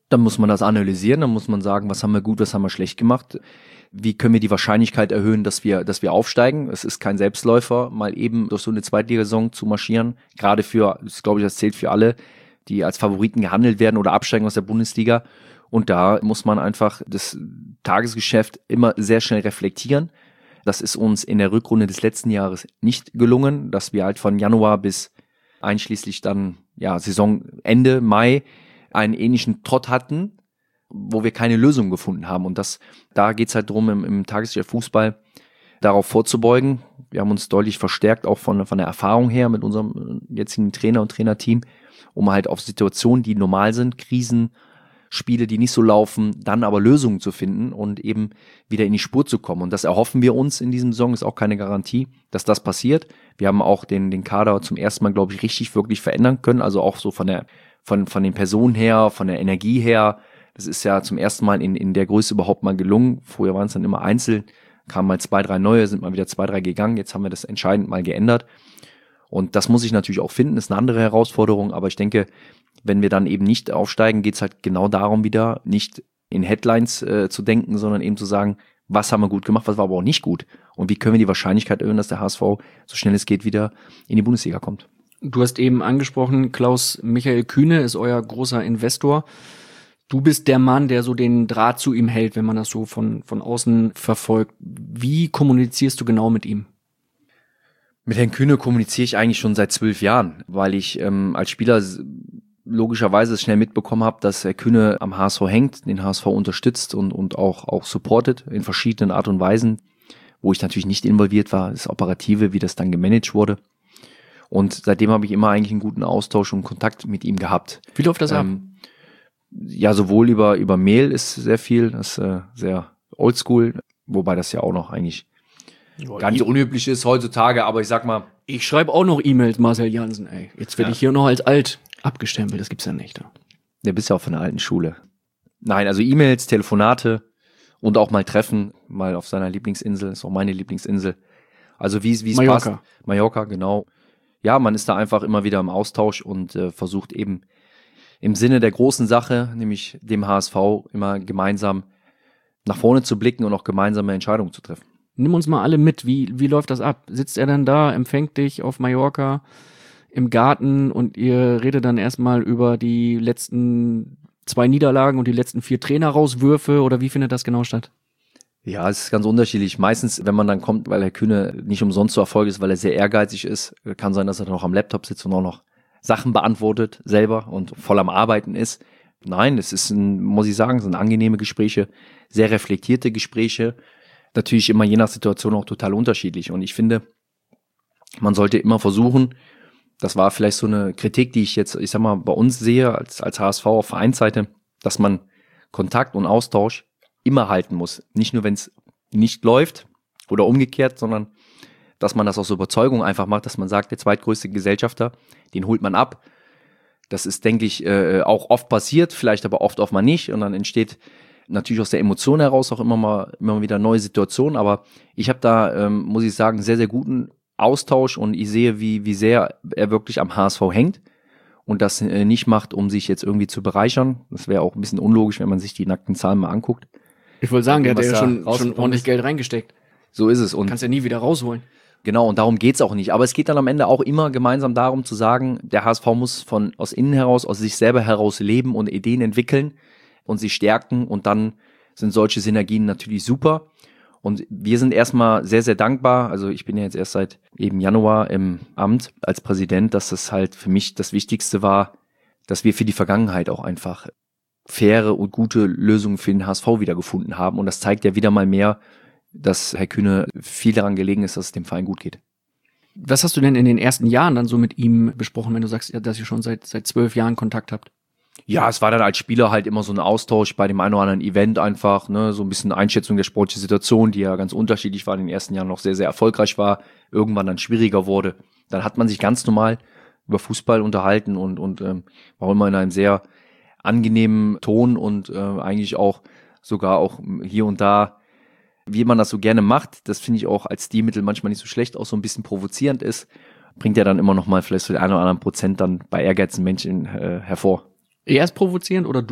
Dann muss man das analysieren, dann muss man sagen, was haben wir gut, was haben wir schlecht gemacht. Wie können wir die Wahrscheinlichkeit erhöhen, dass wir, dass wir aufsteigen? Es ist kein Selbstläufer, mal eben durch so eine Zweitligasaison zu marschieren. Gerade für, das glaube ich, das zählt für alle, die als Favoriten gehandelt werden oder absteigen aus der Bundesliga. Und da muss man einfach das Tagesgeschäft immer sehr schnell reflektieren. Das ist uns in der Rückrunde des letzten Jahres nicht gelungen, dass wir halt von Januar bis einschließlich dann, ja, Saisonende, Mai, einen ähnlichen Trott hatten, wo wir keine Lösung gefunden haben. Und das, da geht's halt drum, im, im Tagesgeschäft Fußball darauf vorzubeugen. Wir haben uns deutlich verstärkt, auch von, von der Erfahrung her mit unserem jetzigen Trainer und Trainerteam, um halt auf Situationen, die normal sind, Krisen, Spiele, die nicht so laufen, dann aber Lösungen zu finden und eben wieder in die Spur zu kommen. Und das erhoffen wir uns in diesem Saison, ist auch keine Garantie, dass das passiert. Wir haben auch den, den Kader zum ersten Mal, glaube ich, richtig, wirklich verändern können. Also auch so von der, von, von den Personen her, von der Energie her. Das ist ja zum ersten Mal in, in der Größe überhaupt mal gelungen. Vorher waren es dann immer einzeln, kamen mal zwei, drei neue, sind mal wieder zwei, drei gegangen. Jetzt haben wir das entscheidend mal geändert. Und das muss ich natürlich auch finden, ist eine andere Herausforderung. Aber ich denke, wenn wir dann eben nicht aufsteigen, geht's halt genau darum wieder, nicht in Headlines äh, zu denken, sondern eben zu sagen, was haben wir gut gemacht, was war aber auch nicht gut. Und wie können wir die Wahrscheinlichkeit erhöhen, dass der H S V so schnell es geht wieder in die Bundesliga kommt. Du hast eben angesprochen, Klaus-Michael Kühne ist euer großer Investor. Du bist der Mann, der so den Draht zu ihm hält, wenn man das so von, von außen verfolgt. Wie kommunizierst du genau mit ihm? Mit Herrn Kühne kommuniziere ich eigentlich schon seit zwölf Jahren, weil ich ähm, als Spieler logischerweise schnell mitbekommen habe, dass Herr Kühne am H S V hängt, den H S V unterstützt und, und auch, auch supportet in verschiedenen Art und Weisen, wo ich natürlich nicht involviert war, das Operative, wie das dann gemanagt wurde. Und seitdem habe ich immer eigentlich einen guten Austausch und Kontakt mit ihm gehabt. Wie läuft das ab? Ähm, ja, sowohl über, über Mail ist sehr viel, das ist äh, sehr oldschool, wobei das ja auch noch eigentlich oh, gar nicht unüblich ist heutzutage, aber ich sag mal. Ich schreibe auch noch E-Mails, Marcel Jansen, ey. Jetzt werde Ja. ich hier noch als alt abgestempelt, das gibt's ja nicht. Ja. Der bist ja auch von der alten Schule. Nein, also E-Mails, Telefonate und auch mal Treffen, mal auf seiner Lieblingsinsel, ist auch meine Lieblingsinsel. Also wie es wie es Mallorca. passt. Mallorca, genau. Ja, man ist da einfach immer wieder im Austausch und äh, versucht eben im Sinne der großen Sache, nämlich dem H S V, immer gemeinsam nach vorne zu blicken und auch gemeinsame Entscheidungen zu treffen. Nimm uns mal alle mit, wie, wie läuft das ab? Sitzt er dann da, empfängt dich auf Mallorca im Garten und ihr redet dann erstmal über die letzten zwei Niederlagen und die letzten vier Trainerauswürfe oder wie findet das genau statt? Ja, es ist ganz unterschiedlich. Meistens, wenn man dann kommt, weil Herr Kühne nicht umsonst so erfolgreich ist, weil er sehr ehrgeizig ist, kann sein, dass er dann auch am Laptop sitzt und auch noch Sachen beantwortet selber und voll am Arbeiten ist. Nein, es ist, ein, muss ich sagen, es sind angenehme Gespräche, sehr reflektierte Gespräche. Natürlich immer je nach Situation auch total unterschiedlich. Und ich finde, man sollte immer versuchen, das war vielleicht so eine Kritik, die ich jetzt, ich sag mal, bei uns sehe, als, als H S V auf Vereinsseite, dass man Kontakt und Austausch immer halten muss. Nicht nur, wenn es nicht läuft oder umgekehrt, sondern dass man das aus Überzeugung einfach macht, dass man sagt, der zweitgrößte Gesellschafter, den holt man ab. Das ist, denke ich, äh, auch oft passiert, vielleicht aber oft auch mal nicht. Und dann entsteht natürlich aus der Emotion heraus auch immer mal immer wieder neue Situationen. Aber ich habe da, ähm, muss ich sagen, sehr, sehr guten Austausch und ich sehe, wie, wie sehr er wirklich am H S V hängt und das äh, nicht macht, um sich jetzt irgendwie zu bereichern. Das wäre auch ein bisschen unlogisch, wenn man sich die nackten Zahlen mal anguckt. Ich wollte sagen, der hat Was ja da schon, schon rausgekommen ordentlich ist. Geld reingesteckt. So ist es. Und Kannst ja nie wieder rausholen. genau, und darum geht's auch nicht. Aber es geht dann am Ende auch immer gemeinsam darum zu sagen, der H S V muss von aus innen heraus, aus sich selber heraus leben und Ideen entwickeln und sie stärken. Und dann sind solche Synergien natürlich super. Und wir sind erstmal sehr, sehr dankbar. Also ich bin ja jetzt erst seit eben Januar im Amt als Präsident, dass das halt für mich das Wichtigste war, dass wir für die Vergangenheit auch einfach faire und gute Lösungen für den H S V wieder gefunden haben. Und das zeigt ja wieder mal mehr, dass Herr Kühne viel daran gelegen ist, dass es dem Verein gut geht. Was hast du denn in den ersten Jahren dann so mit ihm besprochen, wenn du sagst, dass ihr schon seit seit zwölf Jahren Kontakt habt? Ja, es war dann als Spieler halt immer so ein Austausch bei dem einen oder anderen Event einfach, ne, so ein bisschen Einschätzung der sportlichen Situation, die ja ganz unterschiedlich war, in den ersten Jahren noch sehr, sehr erfolgreich war, irgendwann dann schwieriger wurde. Dann hat man sich ganz normal über Fußball unterhalten und, und ähm, war immer in einem sehr angenehmen Ton und äh, eigentlich auch sogar auch hier und da, wie man das so gerne macht, das finde ich auch als Stilmittel manchmal nicht so schlecht, auch so ein bisschen provozierend ist, bringt ja dann immer noch mal vielleicht so den einen oder anderen Prozent dann bei ehrgeizigen Menschen äh, hervor. Er ist provozierend oder du?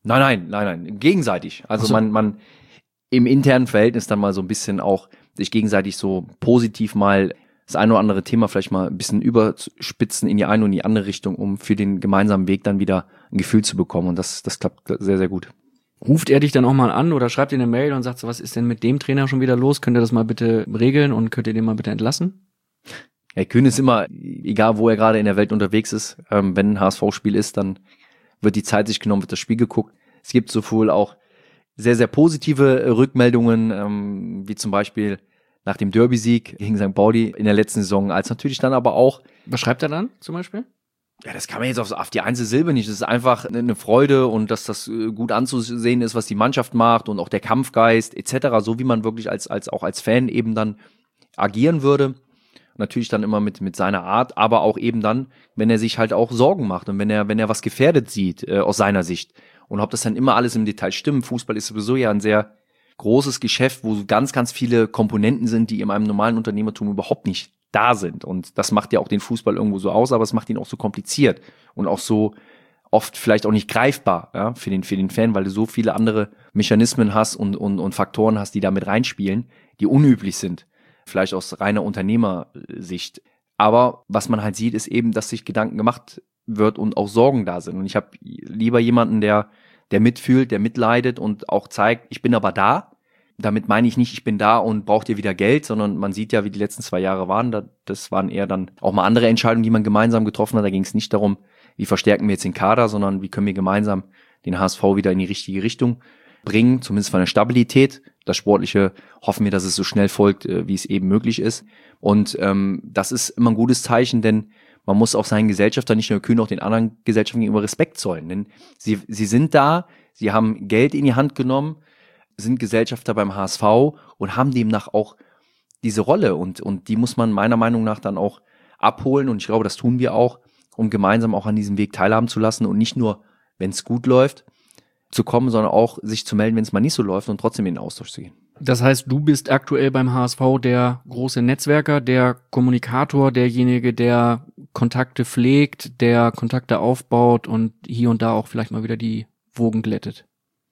Nein, nein, nein, nein, gegenseitig. Also so. man, man im internen Verhältnis dann mal so ein bisschen auch sich gegenseitig so positiv mal das ein oder andere Thema vielleicht mal ein bisschen überspitzen in die eine und die andere Richtung, um für den gemeinsamen Weg dann wieder ein Gefühl zu bekommen. Und das, das klappt sehr, sehr gut. Ruft er dich dann auch mal an oder schreibt dir eine Mail und sagt so, was ist denn mit dem Trainer schon wieder los? Könnt ihr das mal bitte regeln und könnt ihr den mal bitte entlassen? Herr Kühn ist immer, egal wo er gerade in der Welt unterwegs ist, ähm, wenn ein H S V-Spiel ist, dann wird die Zeit sich genommen, wird das Spiel geguckt. Es gibt sowohl auch sehr, sehr positive Rückmeldungen, ähm, wie zum Beispiel nach dem Derby-Sieg gegen Sankt Pauli in der letzten Saison, als natürlich dann aber auch. Was schreibt er dann zum Beispiel? Ja, das kann man jetzt auf, auf die einzelne Silbe nicht. Das ist einfach eine Freude und dass das gut anzusehen ist, was die Mannschaft macht und auch der Kampfgeist et cetera, so wie man wirklich als, als auch als Fan eben dann agieren würde. Natürlich dann immer mit, mit seiner Art, aber auch eben dann, wenn er sich halt auch Sorgen macht und wenn er, wenn er was gefährdet sieht, äh, aus seiner Sicht. Und ob das dann immer alles im Detail stimmt. Fußball ist sowieso ja ein sehr großes Geschäft, wo ganz, ganz viele Komponenten sind, die in einem normalen Unternehmertum überhaupt nicht da sind. Und das macht ja auch den Fußball irgendwo so aus, aber es macht ihn auch so kompliziert und auch so oft vielleicht auch nicht greifbar, ja, für den, für den Fan, weil du so viele andere Mechanismen hast und, und, und Faktoren hast, die da mit reinspielen, die unüblich sind. Vielleicht aus reiner Unternehmersicht. Aber was man halt sieht, ist eben, dass sich Gedanken gemacht wird und auch Sorgen da sind. Und ich habe lieber jemanden, der der mitfühlt, der mitleidet und auch zeigt, ich bin aber da. Damit meine ich nicht, ich bin da und braucht ihr wieder Geld, sondern man sieht ja, wie die letzten zwei Jahre waren. Das waren eher dann auch mal andere Entscheidungen, die man gemeinsam getroffen hat. Da ging es nicht darum, wie verstärken wir jetzt den Kader, sondern wie können wir gemeinsam den H S V wieder in die richtige Richtung bringen, zumindest von der Stabilität. Das Sportliche hoffen wir, dass es so schnell folgt, wie es eben möglich ist. Und ähm, das ist immer ein gutes Zeichen, denn man muss auch seinen Gesellschaftern, nicht nur Kühn, auch den anderen Gesellschaften gegenüber Respekt zollen. Denn sie, sie sind da, sie haben Geld in die Hand genommen, sind Gesellschafter beim H S V und haben demnach auch diese Rolle. Und, und die muss man meiner Meinung nach dann auch abholen. Und ich glaube, das tun wir auch, um gemeinsam auch an diesem Weg teilhaben zu lassen und nicht nur, wenn es gut läuft, zu kommen, sondern auch sich zu melden, wenn es mal nicht so läuft und trotzdem in den Austausch zu gehen. Das heißt, du bist aktuell beim H S V der große Netzwerker, der Kommunikator, derjenige, der Kontakte pflegt, der Kontakte aufbaut und hier und da auch vielleicht mal wieder die Wogen glättet.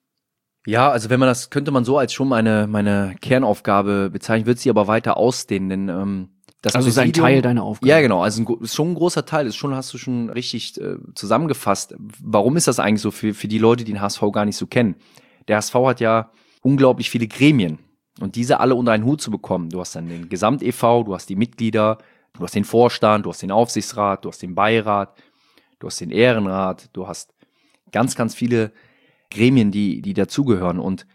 Ja, also wenn man das, könnte man so als schon meine, meine Kernaufgabe bezeichnen, wird sie aber weiter ausdehnen, denn ähm, das also ist ein Teil deiner Aufgabe. Ja, genau, also ein, ist schon ein großer Teil, ist schon, hast du schon richtig äh, zusammengefasst. Warum ist das eigentlich so für, für die Leute, die den H S V gar nicht so kennen? Der H S V hat ja unglaublich viele Gremien und diese alle unter einen Hut zu bekommen. Du hast dann den Gesamt-E V, du hast die Mitglieder, du hast den Vorstand, du hast den Aufsichtsrat, du hast den Beirat, du hast den Ehrenrat, du hast ganz, ganz viele Gremien, die, die dazugehören. Und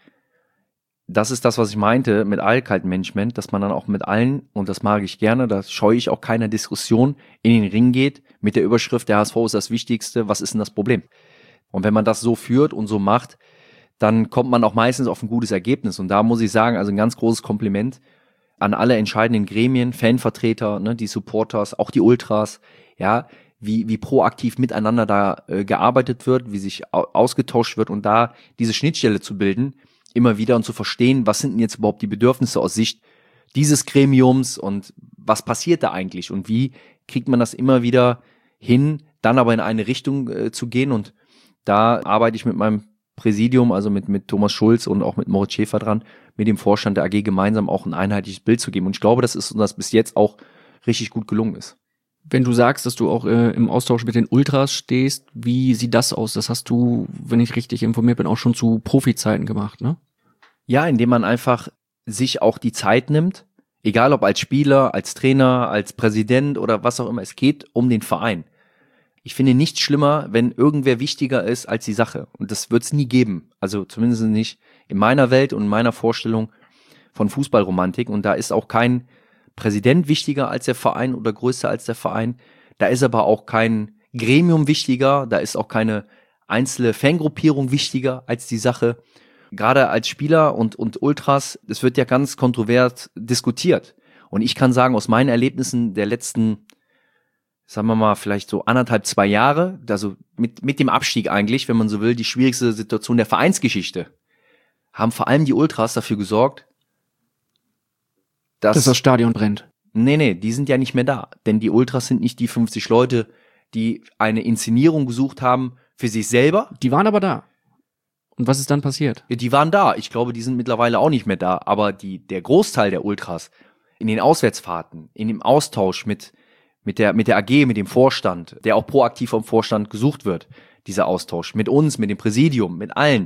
das ist das, was ich meinte mit Eilkaltmanagement, dass man dann auch mit allen, und das mag ich gerne, da scheue ich auch keiner Diskussion, in den Ring geht mit der Überschrift, der H S V ist das Wichtigste, was ist denn das Problem? Und wenn man das so führt und so macht, dann kommt man auch meistens auf ein gutes Ergebnis. Und da muss ich sagen, also ein ganz großes Kompliment an alle entscheidenden Gremien, Fanvertreter, ne, die Supporters, auch die Ultras, ja, wie, wie proaktiv miteinander da äh, gearbeitet wird, wie sich au- ausgetauscht wird und da diese Schnittstelle zu bilden, immer wieder und zu verstehen, was sind denn jetzt überhaupt die Bedürfnisse aus Sicht dieses Gremiums und was passiert da eigentlich und wie kriegt man das immer wieder hin, dann aber in eine Richtung äh, zu gehen. Und da arbeite ich mit meinem Präsidium, also mit, mit Thomas Schulz und auch mit Moritz Schäfer dran, mit dem Vorstand der A G gemeinsam auch ein einheitliches Bild zu geben. Und ich glaube, das ist uns das bis jetzt auch richtig gut gelungen ist. Wenn du sagst, dass du auch äh, im Austausch mit den Ultras stehst, wie sieht das aus? Das hast du, wenn ich richtig informiert bin, auch schon zu Profizeiten gemacht, ne? Ja, indem man einfach sich auch die Zeit nimmt, egal ob als Spieler, als Trainer, als Präsident oder was auch immer, es geht um den Verein. Ich finde nichts schlimmer, wenn irgendwer wichtiger ist als die Sache. Und das wird es nie geben. Also zumindest nicht in meiner Welt und in meiner Vorstellung von Fußballromantik. Und da ist auch kein Präsident wichtiger als der Verein oder größer als der Verein. Da ist aber auch kein Gremium wichtiger. Da ist auch keine einzelne Fangruppierung wichtiger als die Sache. Gerade als Spieler und, und Ultras, es wird ja ganz kontrovers diskutiert. Und ich kann sagen, aus meinen Erlebnissen der letzten, sagen wir mal, vielleicht so anderthalb, zwei Jahre, also mit, mit dem Abstieg eigentlich, wenn man so will, die schwierigste Situation der Vereinsgeschichte, haben vor allem die Ultras dafür gesorgt, dass, dass das Stadion brennt. Nee, nee, die sind ja nicht mehr da. Denn die Ultras sind nicht die fünfzig Leute, die eine Inszenierung gesucht haben für sich selber. Die waren aber da. Und was ist dann passiert? Die waren da. Ich glaube, die sind mittlerweile auch nicht mehr da. Aber die, der Großteil der Ultras in den Auswärtsfahrten, in dem Austausch mit, mit der, mit der A G, mit dem Vorstand, der auch proaktiv vom Vorstand gesucht wird, dieser Austausch mit uns, mit dem Präsidium, mit allen.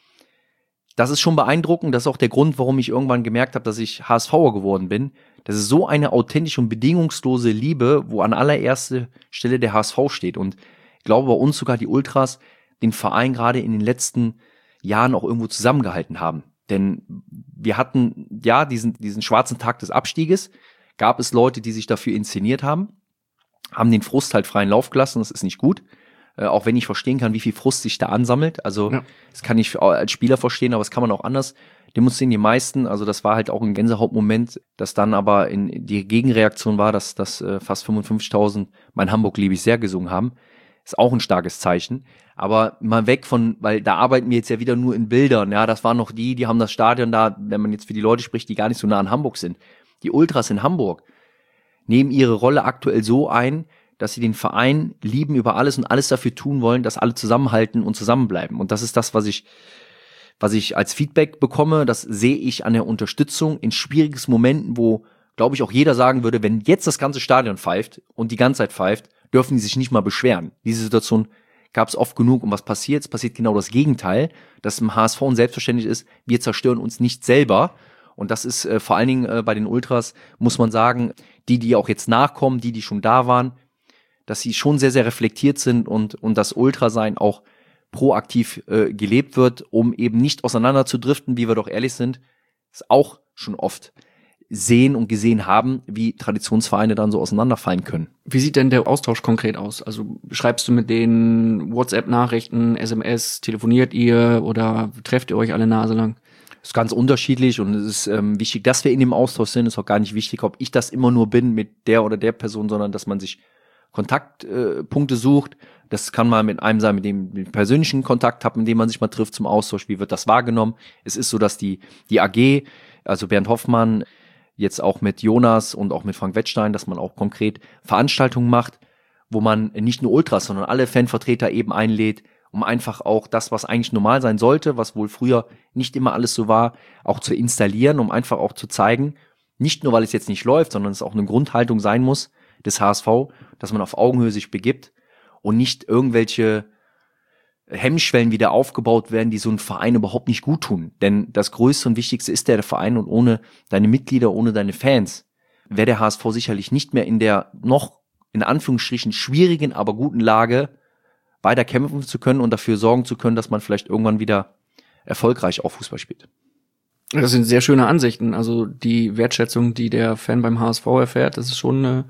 Das ist schon beeindruckend. Das ist auch der Grund, warum ich irgendwann gemerkt habe, dass ich HSVer geworden bin. Das ist so eine authentische und bedingungslose Liebe, wo an allererster Stelle der H S V steht. Und ich glaube, bei uns sogar die Ultras den Verein gerade in den letzten Jahren auch irgendwo zusammengehalten haben. Denn wir hatten, ja, diesen, diesen schwarzen Tag des Abstieges, gab es Leute, die sich dafür inszeniert haben, haben den Frust halt freien Lauf gelassen, das ist nicht gut. Äh, auch wenn ich verstehen kann, wie viel Frust sich da ansammelt. Also ja. Das kann ich als Spieler verstehen, aber das kann man auch anders demonstrieren. Die meisten, also das war halt auch ein Gänsehautmoment, dass dann aber in die Gegenreaktion war, dass, dass äh, fast fünfundfünfzigtausend Mein Hamburg liebe ich sehr gesungen haben. Ist auch ein starkes Zeichen. Aber mal weg von, weil da arbeiten wir jetzt ja wieder nur in Bildern. Ja, das waren noch die, die haben das Stadion da, wenn man jetzt für die Leute spricht, die gar nicht so nah an Hamburg sind. Die Ultras in Hamburg nehmen ihre Rolle aktuell so ein, dass sie den Verein lieben über alles und alles dafür tun wollen, dass alle zusammenhalten und zusammenbleiben. Und das ist das, was ich, was ich als Feedback bekomme. Das sehe ich an der Unterstützung in schwierigen Momenten, wo, glaube ich, auch jeder sagen würde, wenn jetzt das ganze Stadion pfeift und die ganze Zeit pfeift, dürfen die sich nicht mal beschweren. Diese Situation gab es oft genug. Und was passiert? Es passiert genau das Gegenteil, dass im H S V selbstverständlich ist, wir zerstören uns nicht selber. Und das ist äh, vor allen Dingen äh, bei den Ultras, muss man sagen, die, die auch jetzt nachkommen, die, die schon da waren, dass sie schon sehr, sehr reflektiert sind und, und das Ultrasein auch proaktiv äh, gelebt wird, um eben nicht auseinander zu driften, wie wir doch ehrlich sind, ist auch schon oft sehen und gesehen haben, wie Traditionsvereine dann so auseinanderfallen können. Wie sieht denn der Austausch konkret aus? Also schreibst du mit denen WhatsApp-Nachrichten, S M S, telefoniert ihr oder trefft ihr euch alle Nase lang? Das ist ganz unterschiedlich und es ist ähm, wichtig, dass wir in dem Austausch sind. Ist auch gar nicht wichtig, ob ich das immer nur bin mit der oder der Person, sondern dass man sich Kontaktpunkte äh, sucht. Das kann mal mit einem sein, mit dem mit persönlichen Kontakt hat, mit dem man sich mal trifft zum Austausch. Wie wird das wahrgenommen? Es ist so, dass die die A G, also Bernd Hoffmann, jetzt auch mit Jonas und auch mit Frank Wettstein, dass man auch konkret Veranstaltungen macht, wo man nicht nur Ultras, sondern alle Fanvertreter eben einlädt, um einfach auch das, was eigentlich normal sein sollte, was wohl früher nicht immer alles so war, auch zu installieren, um einfach auch zu zeigen, nicht nur, weil es jetzt nicht läuft, sondern es auch eine Grundhaltung sein muss des H S V, dass man auf Augenhöhe sich begibt und nicht irgendwelche Hemmschwellen wieder aufgebaut werden, die so einen Verein überhaupt nicht gut tun. Denn das Größte und Wichtigste ist der Verein und ohne deine Mitglieder, ohne deine Fans wäre der H S V sicherlich nicht mehr in der noch in Anführungsstrichen schwierigen, aber guten Lage, weiter kämpfen zu können und dafür sorgen zu können, dass man vielleicht irgendwann wieder erfolgreich auch Fußball spielt. Das sind sehr schöne Ansichten. Also die Wertschätzung, die der Fan beim H S V erfährt, das ist schon eine,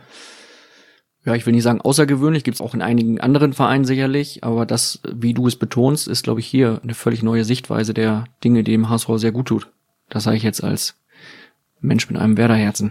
ja, ich will nicht sagen außergewöhnlich, gibt es auch in einigen anderen Vereinen sicherlich, aber das, wie du es betonst, ist, glaube ich, hier eine völlig neue Sichtweise der Dinge, die dem H S V sehr gut tut. Das sage ich jetzt als Mensch mit einem Werderherzen.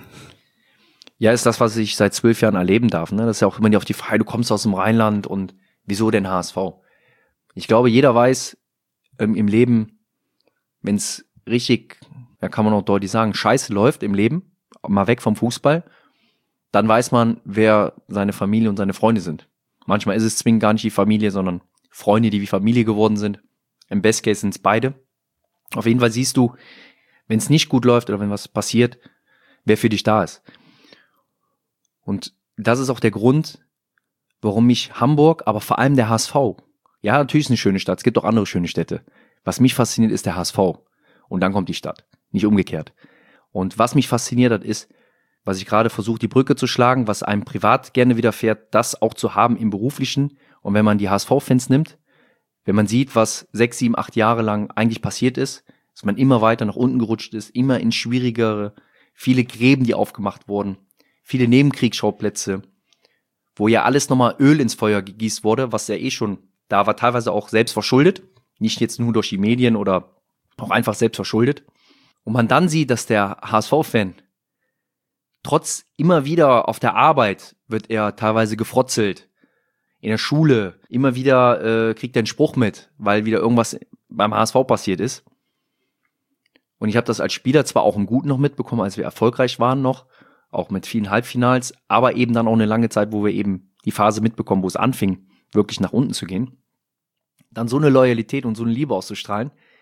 Ja, ist das, was ich seit zwölf Jahren erleben darf. Ne? Das ist ja auch immer die auf die Frage, du kommst aus dem Rheinland und wieso denn H S V? Ich glaube, jeder weiß ähm, im Leben, wenn es richtig, da kann man auch deutlich sagen, scheiße läuft im Leben, mal weg vom Fußball, dann weiß man, wer seine Familie und seine Freunde sind. Manchmal ist es zwingend gar nicht die Familie, sondern Freunde, die wie Familie geworden sind. Im Best Case sind es beide. Auf jeden Fall siehst du, wenn es nicht gut läuft oder wenn was passiert, wer für dich da ist. Und das ist auch der Grund, warum mich Hamburg, aber vor allem der H S V, ja, natürlich ist es eine schöne Stadt, es gibt auch andere schöne Städte. Was mich fasziniert, ist der H S V. Und dann kommt die Stadt, nicht umgekehrt. Und was mich fasziniert hat, ist, was ich gerade versuche, die Brücke zu schlagen, was einem privat gerne widerfährt, das auch zu haben im Beruflichen. Und wenn man die H S V-Fans nimmt, wenn man sieht, was sechs, sieben, acht Jahre lang eigentlich passiert ist, dass man immer weiter nach unten gerutscht ist, immer in schwierigere, viele Gräben, die aufgemacht wurden, viele Nebenkriegsschauplätze, wo ja alles nochmal Öl ins Feuer gegießt wurde, was ja eh schon da war, teilweise auch selbst verschuldet, nicht jetzt nur durch die Medien oder auch einfach selbst verschuldet. Und man dann sieht, dass der H S V-Fan trotz immer wieder auf der Arbeit wird er teilweise gefrotzelt, in der Schule immer wieder äh, kriegt er einen Spruch mit, weil wieder irgendwas beim H S V passiert ist. Und ich habe das als Spieler zwar auch im Guten noch mitbekommen, als wir erfolgreich waren noch, auch mit vielen Halbfinals, aber eben dann auch eine lange Zeit, wo wir eben die Phase mitbekommen, wo es anfing, wirklich nach unten zu gehen. Dann so eine Loyalität und so eine Liebe auszustrahlen,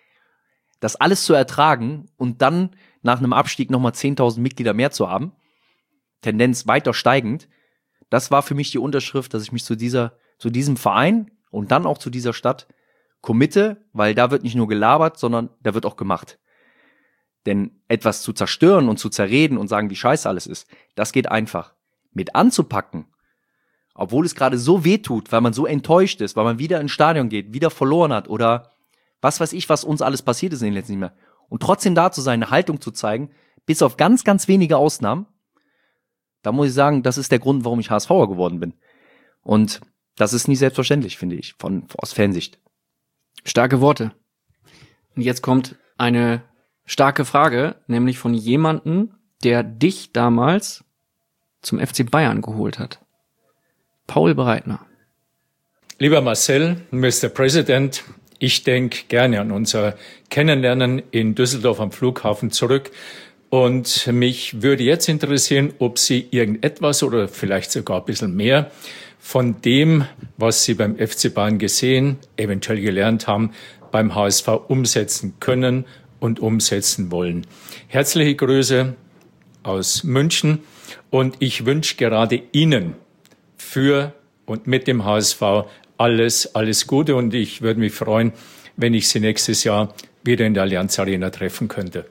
das alles zu ertragen und dann nach einem Abstieg nochmal zehntausend Mitglieder mehr zu haben, Tendenz weiter steigend, das war für mich die Unterschrift, dass ich mich zu dieser, zu diesem Verein und dann auch zu dieser Stadt committe, weil da wird nicht nur gelabert, sondern da wird auch gemacht. Denn etwas zu zerstören und zu zerreden und sagen, wie scheiße alles ist, das geht einfach. Mit anzupacken, obwohl es gerade so weh tut, weil man so enttäuscht ist, weil man wieder ins Stadion geht, wieder verloren hat oder was weiß ich, was uns alles passiert ist in den letzten Jahren. Und trotzdem da zu sein, eine Haltung zu zeigen, bis auf ganz, ganz wenige Ausnahmen, da muss ich sagen, das ist der Grund, warum ich HSVer geworden bin. Und das ist nicht selbstverständlich, finde ich, von, aus Fansicht. Starke Worte. Und jetzt kommt eine starke Frage, nämlich von jemandem, der dich damals zum F C Bayern geholt hat. Paul Breitner. Lieber Marcel, Mister President, ich denke gerne an unser Kennenlernen in Düsseldorf am Flughafen zurück. Und mich würde jetzt interessieren, ob Sie irgendetwas oder vielleicht sogar ein bisschen mehr von dem, was Sie beim F C Bayern gesehen, eventuell gelernt haben, beim H S V umsetzen können und umsetzen wollen. Herzliche Grüße aus München und ich wünsche gerade Ihnen für und mit dem H S V alles, alles Gute und ich würde mich freuen, wenn ich Sie nächstes Jahr wieder in der Allianz Arena treffen könnte.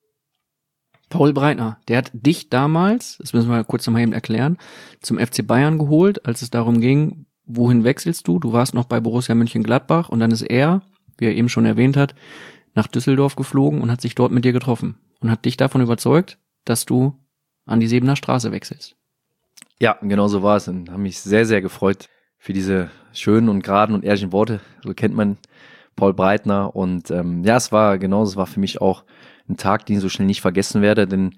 Paul Breitner, der hat dich damals, das müssen wir kurz nochmal eben erklären, zum F C Bayern geholt, als es darum ging, wohin wechselst du? Du warst noch bei Borussia Mönchengladbach und dann ist er, wie er eben schon erwähnt hat, nach Düsseldorf geflogen und hat sich dort mit dir getroffen und hat dich davon überzeugt, dass du an die Sebener Straße wechselst. Ja, genau so war es und habe mich sehr, sehr gefreut für diese schönen und geraden und ehrlichen Worte. So kennt man Paul Breitner und ähm, ja, es war genau, es war für mich auch ein Tag, den ich so schnell nicht vergessen werde, denn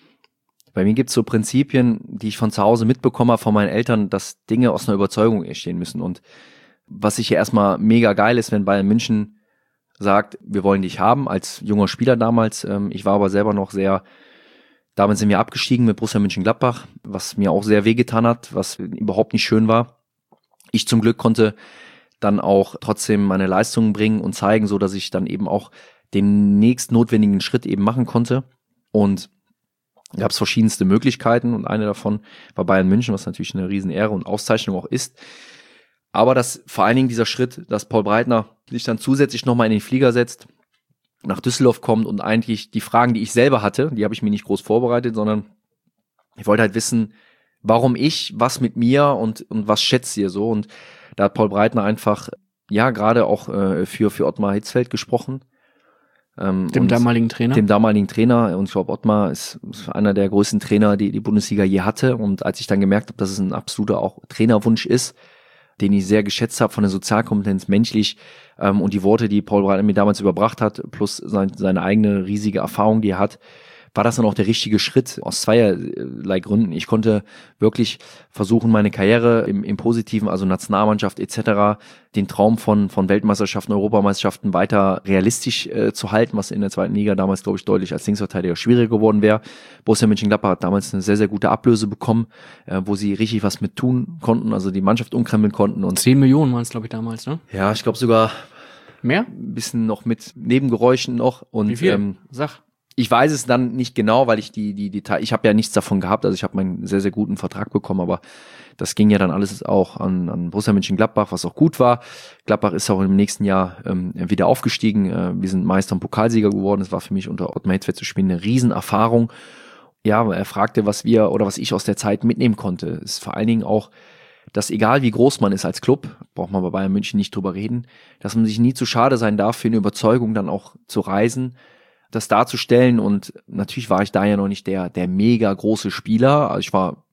bei mir gibt es so Prinzipien, die ich von zu Hause mitbekomme von meinen Eltern, dass Dinge aus einer Überzeugung entstehen müssen und was sicher erstmal mega geil ist, wenn Bayern München sagt, wir wollen dich haben, als junger Spieler damals, ähm, ich war aber selber noch sehr, damals sind wir abgestiegen mit Borussia Mönchengladbach, was mir auch sehr wehgetan hat, was überhaupt nicht schön war. Ich zum Glück konnte dann auch trotzdem meine Leistungen bringen und zeigen, so dass ich dann eben auch den nächstnotwendigen Schritt eben machen konnte und gab es verschiedenste Möglichkeiten und eine davon war Bayern München, was natürlich eine riesen Ehre und Auszeichnung auch ist. Aber dass vor allen Dingen dieser Schritt, dass Paul Breitner sich dann zusätzlich nochmal in den Flieger setzt, nach Düsseldorf kommt und eigentlich die Fragen, die ich selber hatte, die habe ich mir nicht groß vorbereitet, sondern ich wollte halt wissen, warum ich, was mit mir und, und was schätzt ihr so. Und da hat Paul Breitner einfach, ja, gerade auch äh, für, für Ottmar Hitzfeld gesprochen. Ähm, dem damaligen Trainer? Dem damaligen Trainer. Und ich glaube, Ottmar ist, ist einer der größten Trainer, die die Bundesliga je hatte. Und als ich dann gemerkt habe, dass es ein absoluter auch Trainerwunsch ist, den ich sehr geschätzt habe von der Sozialkompetenz menschlich ähm, und die Worte, die Paul Breitner mir damals überbracht hat, plus sein, seine eigene riesige Erfahrung, die er hat, war das dann auch der richtige Schritt aus zweierlei Gründen. Ich konnte wirklich versuchen, meine Karriere im, im Positiven, also Nationalmannschaft et cetera, den Traum von von Weltmeisterschaften, Europameisterschaften weiter realistisch äh, zu halten, was in der zweiten Liga damals, glaube ich, deutlich als Linksverteidiger schwieriger geworden wäre. Borussia Mönchengladbach hat damals eine sehr, sehr gute Ablöse bekommen, äh, wo sie richtig was mit tun konnten, also die Mannschaft umkrempeln konnten. Und zehn Millionen waren es, glaube ich, damals, ne? Ja, ich glaube sogar mehr? Ein bisschen noch mit Nebengeräuschen noch. Und, wie viel? Ähm, Sag. Ich weiß es dann nicht genau, weil ich die die Details, ich habe ja nichts davon gehabt, also ich habe meinen sehr, sehr guten Vertrag bekommen, aber das ging ja dann alles auch an, an Borussia Mönchengladbach, was auch gut war. Gladbach ist auch im nächsten Jahr ähm, wieder aufgestiegen, äh, wir sind Meister und Pokalsieger geworden, es war für mich unter Ottmar Hitzfeld zu spielen eine Riesenerfahrung. Ja, er fragte, was wir oder was ich aus der Zeit mitnehmen konnte, ist vor allen Dingen auch, dass egal wie groß man ist als Club, braucht man bei Bayern München nicht drüber reden, dass man sich nie zu schade sein darf, für eine Überzeugung dann auch zu reisen, das darzustellen und natürlich war ich da ja noch nicht der der mega große Spieler, also ich war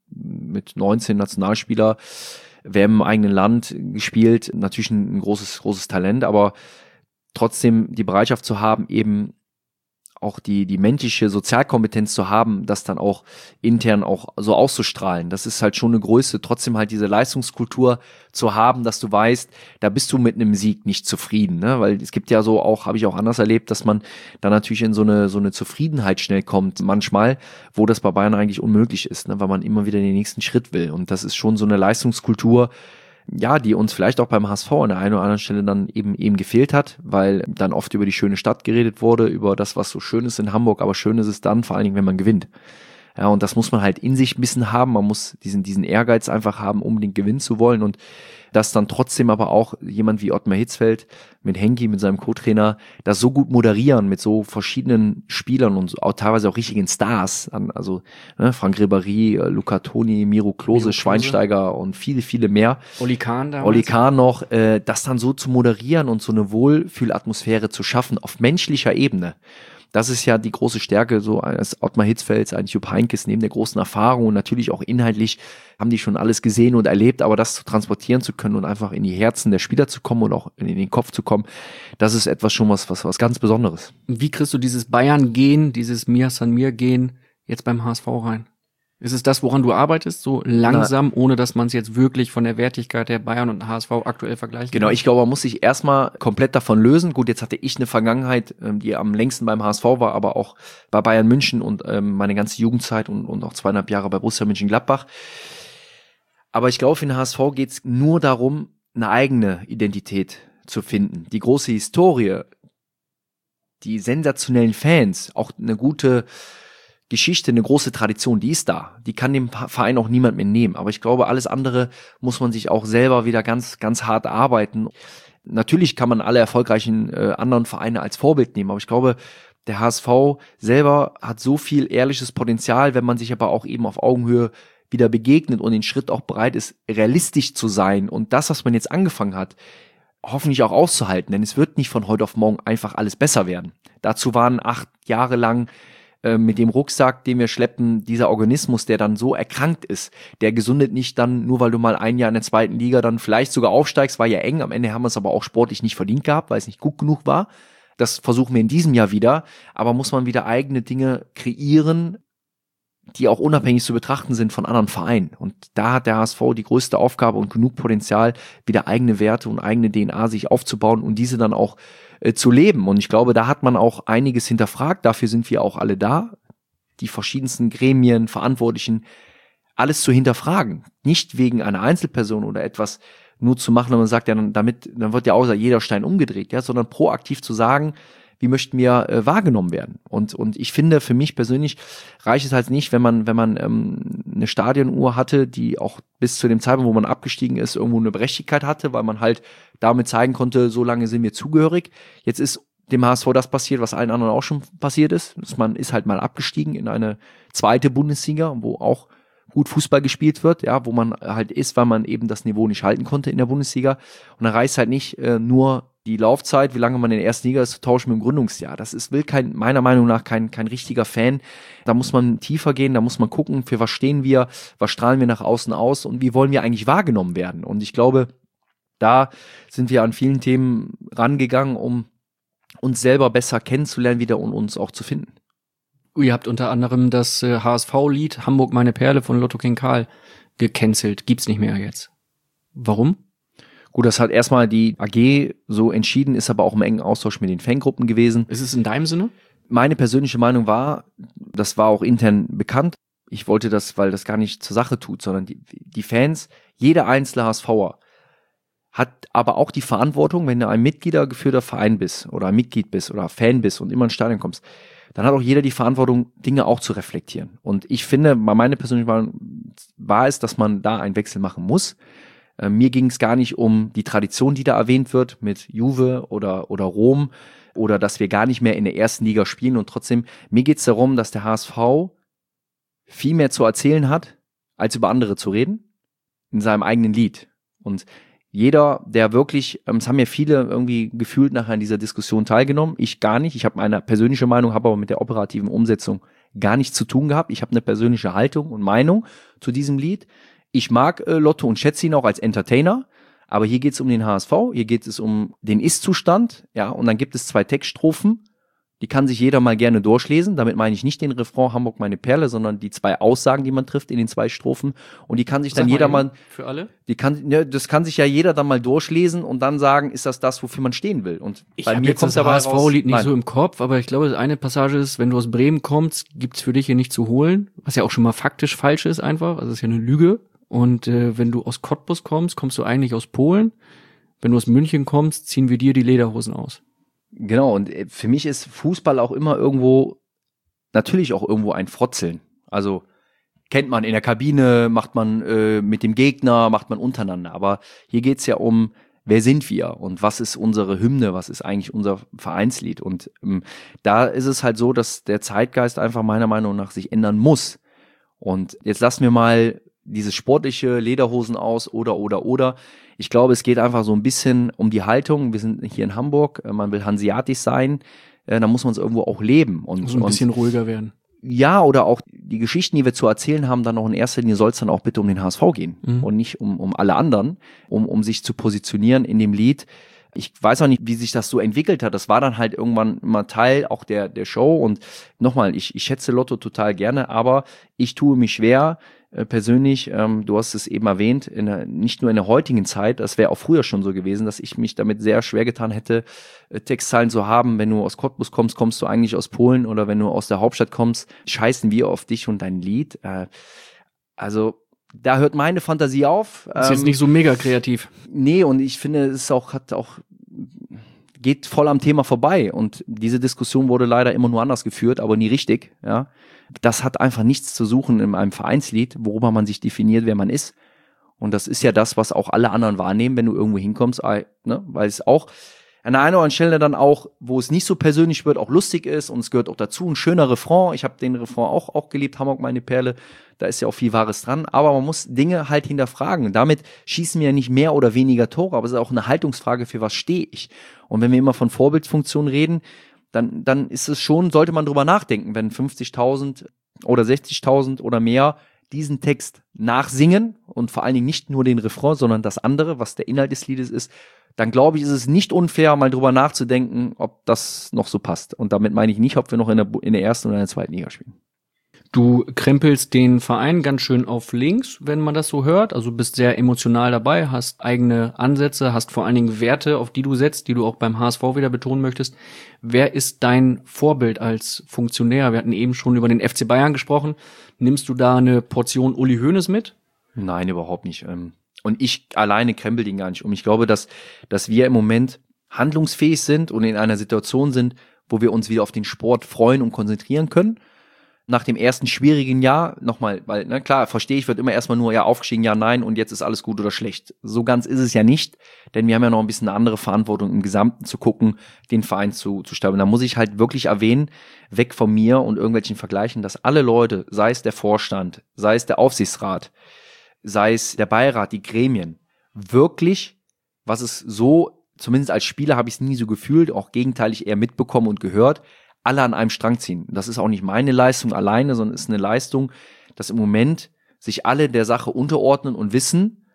mit neunzehn Nationalspieler, W M im eigenen Land gespielt, natürlich ein, ein großes großes Talent, aber trotzdem die Bereitschaft zu haben, eben auch die die menschliche Sozialkompetenz zu haben, das dann auch intern auch so auszustrahlen. Das ist halt schon eine Größe, trotzdem halt diese Leistungskultur zu haben, dass du weißt, da bist du mit einem Sieg nicht zufrieden, ne? Weil es gibt ja so auch, habe ich auch anders erlebt, dass man dann natürlich in so eine so eine Zufriedenheit schnell kommt, manchmal, wo das bei Bayern eigentlich unmöglich ist, ne? Weil man immer wieder den nächsten Schritt will und das ist schon so eine Leistungskultur, ja, die uns vielleicht auch beim H S V an der einen oder anderen Stelle dann eben eben gefehlt hat, weil dann oft über die schöne Stadt geredet wurde, über das, was so schön ist in Hamburg, aber schön ist es dann vor allen Dingen, wenn man gewinnt. Ja, und das muss man halt in sich ein bisschen haben, man muss diesen diesen Ehrgeiz einfach haben, unbedingt gewinnen zu wollen und dass dann trotzdem aber auch jemand wie Ottmar Hitzfeld mit Henki, mit seinem Co-Trainer, das so gut moderieren mit so verschiedenen Spielern und so, auch teilweise auch richtigen Stars, also ne, Frank Ribéry, Luca Toni, Miro Klose, Miro Schweinsteiger und viele, viele mehr. Oli Kahn damals. Oli Kahn noch, äh, das dann so zu moderieren und so eine Wohlfühlatmosphäre zu schaffen auf menschlicher Ebene. Das ist ja die große Stärke so eines Ottmar Hitzfelds, eines Jupp Heynckes, neben der großen Erfahrung und natürlich auch inhaltlich haben die schon alles gesehen und erlebt, aber das zu transportieren zu können und einfach in die Herzen der Spieler zu kommen und auch in den Kopf zu kommen, das ist etwas schon was, was, was ganz Besonderes. Wie kriegst du dieses Bayern-Gen, dieses Mir San Mir-Gen jetzt beim H S V rein? Ist es das, woran du arbeitest, so langsam, Na, ohne dass man es jetzt wirklich von der Wertigkeit der Bayern und H S V aktuell vergleichen Genau, kann? Ich glaube, man muss sich erstmal komplett davon lösen. Gut, jetzt hatte ich eine Vergangenheit, die am längsten beim H S V war, aber auch bei Bayern München und ähm, meine ganze Jugendzeit und, und auch zweieinhalb Jahre bei Borussia Mönchengladbach. Aber ich glaube, für den H S V geht es nur darum, eine eigene Identität zu finden. Die große Historie, die sensationellen Fans, auch eine gute Geschichte, eine große Tradition, die ist da. Die kann dem Verein auch niemand mehr nehmen. Aber ich glaube, alles andere muss man sich auch selber wieder ganz, ganz hart arbeiten. Natürlich kann man alle erfolgreichen äh, anderen Vereine als Vorbild nehmen, aber ich glaube, der H S V selber hat so viel ehrliches Potenzial, wenn man sich aber auch eben auf Augenhöhe wieder begegnet und den Schritt auch bereit ist, realistisch zu sein und das, was man jetzt angefangen hat, hoffentlich auch auszuhalten, denn es wird nicht von heute auf morgen einfach alles besser werden. Dazu waren acht Jahre lang mit dem Rucksack, den wir schleppen, dieser Organismus, der dann so erkrankt ist, der gesundet nicht dann, nur weil du mal ein Jahr in der zweiten Liga dann vielleicht sogar aufsteigst, war ja eng, am Ende haben wir es aber auch sportlich nicht verdient gehabt, weil es nicht gut genug war. Das versuchen wir in diesem Jahr wieder, aber muss man wieder eigene Dinge kreieren, die auch unabhängig zu betrachten sind von anderen Vereinen. Und da hat der H S V die größte Aufgabe und genug Potenzial, wieder eigene Werte und eigene D N A sich aufzubauen und diese dann auch äh, zu leben. Und ich glaube, da hat man auch einiges hinterfragt. Dafür sind wir auch alle da, die verschiedensten Gremien, Verantwortlichen, alles zu hinterfragen. Nicht wegen einer Einzelperson oder etwas nur zu machen, wenn man sagt, ja, dann, damit, dann wird ja außer jeder Stein umgedreht, ja, sondern proaktiv zu sagen, wie möchten wir äh, wahrgenommen werden? Und und ich finde, für mich persönlich reicht es halt nicht, wenn man wenn man ähm, eine Stadionuhr hatte, die auch bis zu dem Zeitpunkt, wo man abgestiegen ist, irgendwo eine Berechtigkeit hatte, weil man halt damit zeigen konnte, so lange sind wir zugehörig. Jetzt ist dem H S V das passiert, was allen anderen auch schon passiert ist. Man ist halt mal abgestiegen in eine zweite Bundesliga, wo auch gut Fußball gespielt wird, ja, wo man halt ist, weil man eben das Niveau nicht halten konnte in der Bundesliga. Und da reicht halt nicht äh, nur die Laufzeit, wie lange man in der ersten Liga ist, zu tauschen mit dem Gründungsjahr. Das ist, will kein, meiner Meinung nach kein, kein richtiger Fan. Da muss man tiefer gehen, da muss man gucken, für was stehen wir, was strahlen wir nach außen aus und wie wollen wir eigentlich wahrgenommen werden. Und ich glaube, da sind wir an vielen Themen rangegangen, um uns selber besser kennenzulernen wieder und uns auch zu finden. Ihr habt unter anderem das äh, H S V-Lied Hamburg meine Perle von Lotto King Karl gecancelt. Gibt's nicht mehr jetzt. Warum? Gut, das hat erstmal die A G so entschieden, ist aber auch im engen Austausch mit den Fangruppen gewesen. Ist es in deinem Sinne? Meine persönliche Meinung war, das war auch intern bekannt, ich wollte das, weil das gar nicht zur Sache tut, sondern die, die Fans, jeder einzelne HSVer hat aber auch die Verantwortung, wenn du ein mitgliedergeführter Verein bist oder ein Mitglied bist oder Fan bist und immer ins Stadion kommst, dann hat auch jeder die Verantwortung, Dinge auch zu reflektieren. Und ich finde, meine persönliche Meinung war es, dass man da einen Wechsel machen muss. Äh, mir ging es gar nicht um die Tradition, die da erwähnt wird mit Juve oder oder Rom oder dass wir gar nicht mehr in der ersten Liga spielen. Und trotzdem, mir geht es darum, dass der H S V viel mehr zu erzählen hat, als über andere zu reden, in seinem eigenen Lied. Und jeder, der wirklich, ähm, es haben ja viele irgendwie gefühlt nachher an dieser Diskussion teilgenommen, ich gar nicht, ich habe meine persönliche Meinung, habe aber mit der operativen Umsetzung gar nichts zu tun gehabt, ich habe eine persönliche Haltung und Meinung zu diesem Lied. Ich mag äh, Lotto und schätze ihn auch als Entertainer, aber hier geht es um den H S V, hier geht es um den Ist-Zustand, ja, und dann gibt es zwei Textstrophen, die kann sich jeder mal gerne durchlesen, damit meine ich nicht den Refrain Hamburg meine Perle, sondern die zwei Aussagen, die man trifft in den zwei Strophen und die kann sich dann jeder mal, für alle? Die kann, ja, das kann sich ja jeder dann mal durchlesen und dann sagen, ist das das, wofür man stehen will. Und ich bei mir mir kommt das dabei H S V-Lied nicht nein. so im Kopf, aber ich glaube, eine Passage ist, wenn du aus Bremen kommst, gibt's für dich hier nicht zu holen, was ja auch schon mal faktisch falsch ist einfach, also das ist ja eine Lüge. Und äh, wenn du aus Cottbus kommst, kommst du eigentlich aus Polen. Wenn du aus München kommst, ziehen wir dir die Lederhosen aus. Genau, und für mich ist Fußball auch immer irgendwo, natürlich auch irgendwo ein Frotzeln. Also kennt man in der Kabine, macht man äh, mit dem Gegner, macht man untereinander. Aber hier geht's ja um, wer sind wir und was ist unsere Hymne, was ist eigentlich unser Vereinslied. Und ähm, da ist es halt so, dass der Zeitgeist einfach meiner Meinung nach sich ändern muss. Und jetzt lassen wir mal dieses sportliche Lederhosen aus oder, oder, oder. Ich glaube, es geht einfach so ein bisschen um die Haltung. Wir sind hier in Hamburg, man will hanseatisch sein, äh, da muss man es irgendwo auch leben. Und, so ein bisschen und, ruhiger werden. Ja, oder auch die Geschichten, die wir zu erzählen haben, dann auch in erster Linie soll es dann auch bitte um den H S V gehen mhm. und nicht um, um alle anderen, um, um sich zu positionieren in dem Lied. Ich weiß auch nicht, wie sich das so entwickelt hat. Das war dann halt irgendwann immer Teil auch der, der Show. Und nochmal, ich, ich schätze Lotto total gerne, aber ich tue mich schwer, äh, persönlich, ähm, du hast es eben erwähnt, in der, nicht nur in der heutigen Zeit, das wäre auch früher schon so gewesen, dass ich mich damit sehr schwer getan hätte, äh, Textzeilen zu haben. Wenn du aus Cottbus kommst, kommst du eigentlich aus Polen, oder wenn du aus der Hauptstadt kommst, scheißen wir auf dich und dein Lied. Äh, also da hört meine Fantasie auf. Ist jetzt nicht so mega kreativ. Nee, und ich finde, es ist auch, hat auch, geht voll am Thema vorbei. Und diese Diskussion wurde leider immer nur anders geführt, aber nie richtig, ja. Das hat einfach nichts zu suchen in einem Vereinslied, worüber man sich definiert, wer man ist. Und das ist ja das, was auch alle anderen wahrnehmen, wenn du irgendwo hinkommst, ne? Weil es auch an der einen oder anderen Stelle dann auch, wo es nicht so persönlich wird, auch lustig ist, und es gehört auch dazu, ein schöner Refrain. Ich habe den Refrain auch, auch geliebt, Hamburg meine Perle, da ist ja auch viel Wahres dran, aber man muss Dinge halt hinterfragen. Damit schießen wir ja nicht mehr oder weniger Tore, aber es ist auch eine Haltungsfrage, für was stehe ich. Und wenn wir immer von Vorbildfunktion reden, dann, dann ist es schon, sollte man drüber nachdenken, wenn fünfzigtausend oder sechzigtausend oder mehr diesen Text nachsingen und vor allen Dingen nicht nur den Refrain, sondern das andere, was der Inhalt des Liedes ist, dann glaube ich, ist es nicht unfair, mal drüber nachzudenken, ob das noch so passt. Und damit meine ich nicht, ob wir noch in der, in der ersten oder in der zweiten Liga spielen. Du krempelst den Verein ganz schön auf links, wenn man das so hört. Also bist sehr emotional dabei, hast eigene Ansätze, hast vor allen Dingen Werte, auf die du setzt, die du auch beim H S V wieder betonen möchtest. Wer ist dein Vorbild als Funktionär? Wir hatten eben schon über den F C Bayern gesprochen. Nimmst du da eine Portion Uli Hoeneß mit? Nein, überhaupt nicht. Und ich alleine krempel den gar nicht um. Ich glaube, dass, dass wir im Moment handlungsfähig sind und in einer Situation sind, wo wir uns wieder auf den Sport freuen und konzentrieren können. Nach dem ersten schwierigen Jahr, nochmal, weil, ne, klar, verstehe ich, wird immer erstmal nur, ja, aufgestiegen, ja, nein, und jetzt ist alles gut oder schlecht. So ganz ist es ja nicht, denn wir haben ja noch ein bisschen eine andere Verantwortung im Gesamten zu gucken, den Verein zu, zu stabilisieren. Da muss ich halt wirklich erwähnen, weg von mir und irgendwelchen Vergleichen, dass alle Leute, sei es der Vorstand, sei es der Aufsichtsrat, sei es der Beirat, die Gremien, wirklich, was es so, zumindest als Spieler habe ich es nie so gefühlt, auch gegenteilig eher mitbekommen und gehört, alle an einem Strang ziehen. Das ist auch nicht meine Leistung alleine, sondern ist eine Leistung, dass im Moment sich alle der Sache unterordnen und wissen,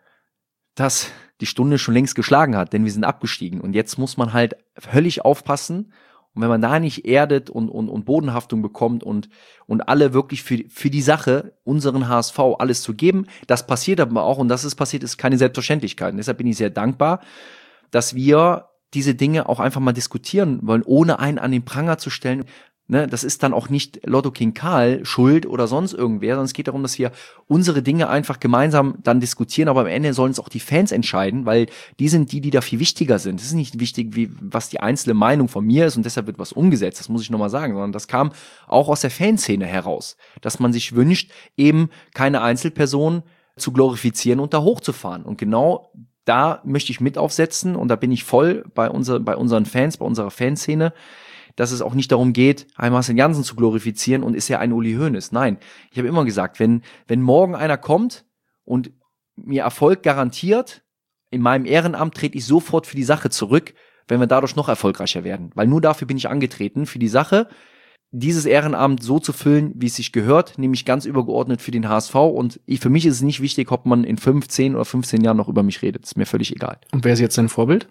dass die Stunde schon längst geschlagen hat, denn wir sind abgestiegen. Und jetzt muss man halt völlig aufpassen. Und wenn man da nicht erdet und, und, und Bodenhaftung bekommt und, und alle wirklich für, für die Sache, unseren H S V, alles zu geben, das passiert aber auch, und dass es passiert, ist keine Selbstverständlichkeit. Und deshalb bin ich sehr dankbar, dass wir diese Dinge auch einfach mal diskutieren wollen, ohne einen an den Pranger zu stellen. Ne, das ist dann auch nicht Lotto King Karl schuld oder sonst irgendwer, sondern es geht darum, dass wir unsere Dinge einfach gemeinsam dann diskutieren, aber am Ende sollen es auch die Fans entscheiden, weil die sind die, die da viel wichtiger sind. Es ist nicht wichtig, wie was die einzelne Meinung von mir ist und deshalb wird was umgesetzt, das muss ich nochmal sagen, sondern das kam auch aus der Fanszene heraus, dass man sich wünscht, eben keine Einzelperson zu glorifizieren und da hochzufahren. Und genau da möchte ich mit aufsetzen und da bin ich voll bei, unser, bei unseren Fans, bei unserer Fanszene, dass es auch nicht darum geht, einen Marcel Janssen zu glorifizieren und ist ja ein Uli Hoeneß. Nein, ich habe immer gesagt, wenn, wenn morgen einer kommt und mir Erfolg garantiert, in meinem Ehrenamt trete ich sofort für die Sache zurück, wenn wir dadurch noch erfolgreicher werden. Weil nur dafür bin ich angetreten, für die Sache, dieses Ehrenamt so zu füllen, wie es sich gehört, nämlich ganz übergeordnet für den H S V. Und ich, für mich ist es nicht wichtig, ob man in fünf, zehn oder fünfzehn Jahren noch über mich redet. Das ist mir völlig egal. Und wer ist jetzt dein Vorbild?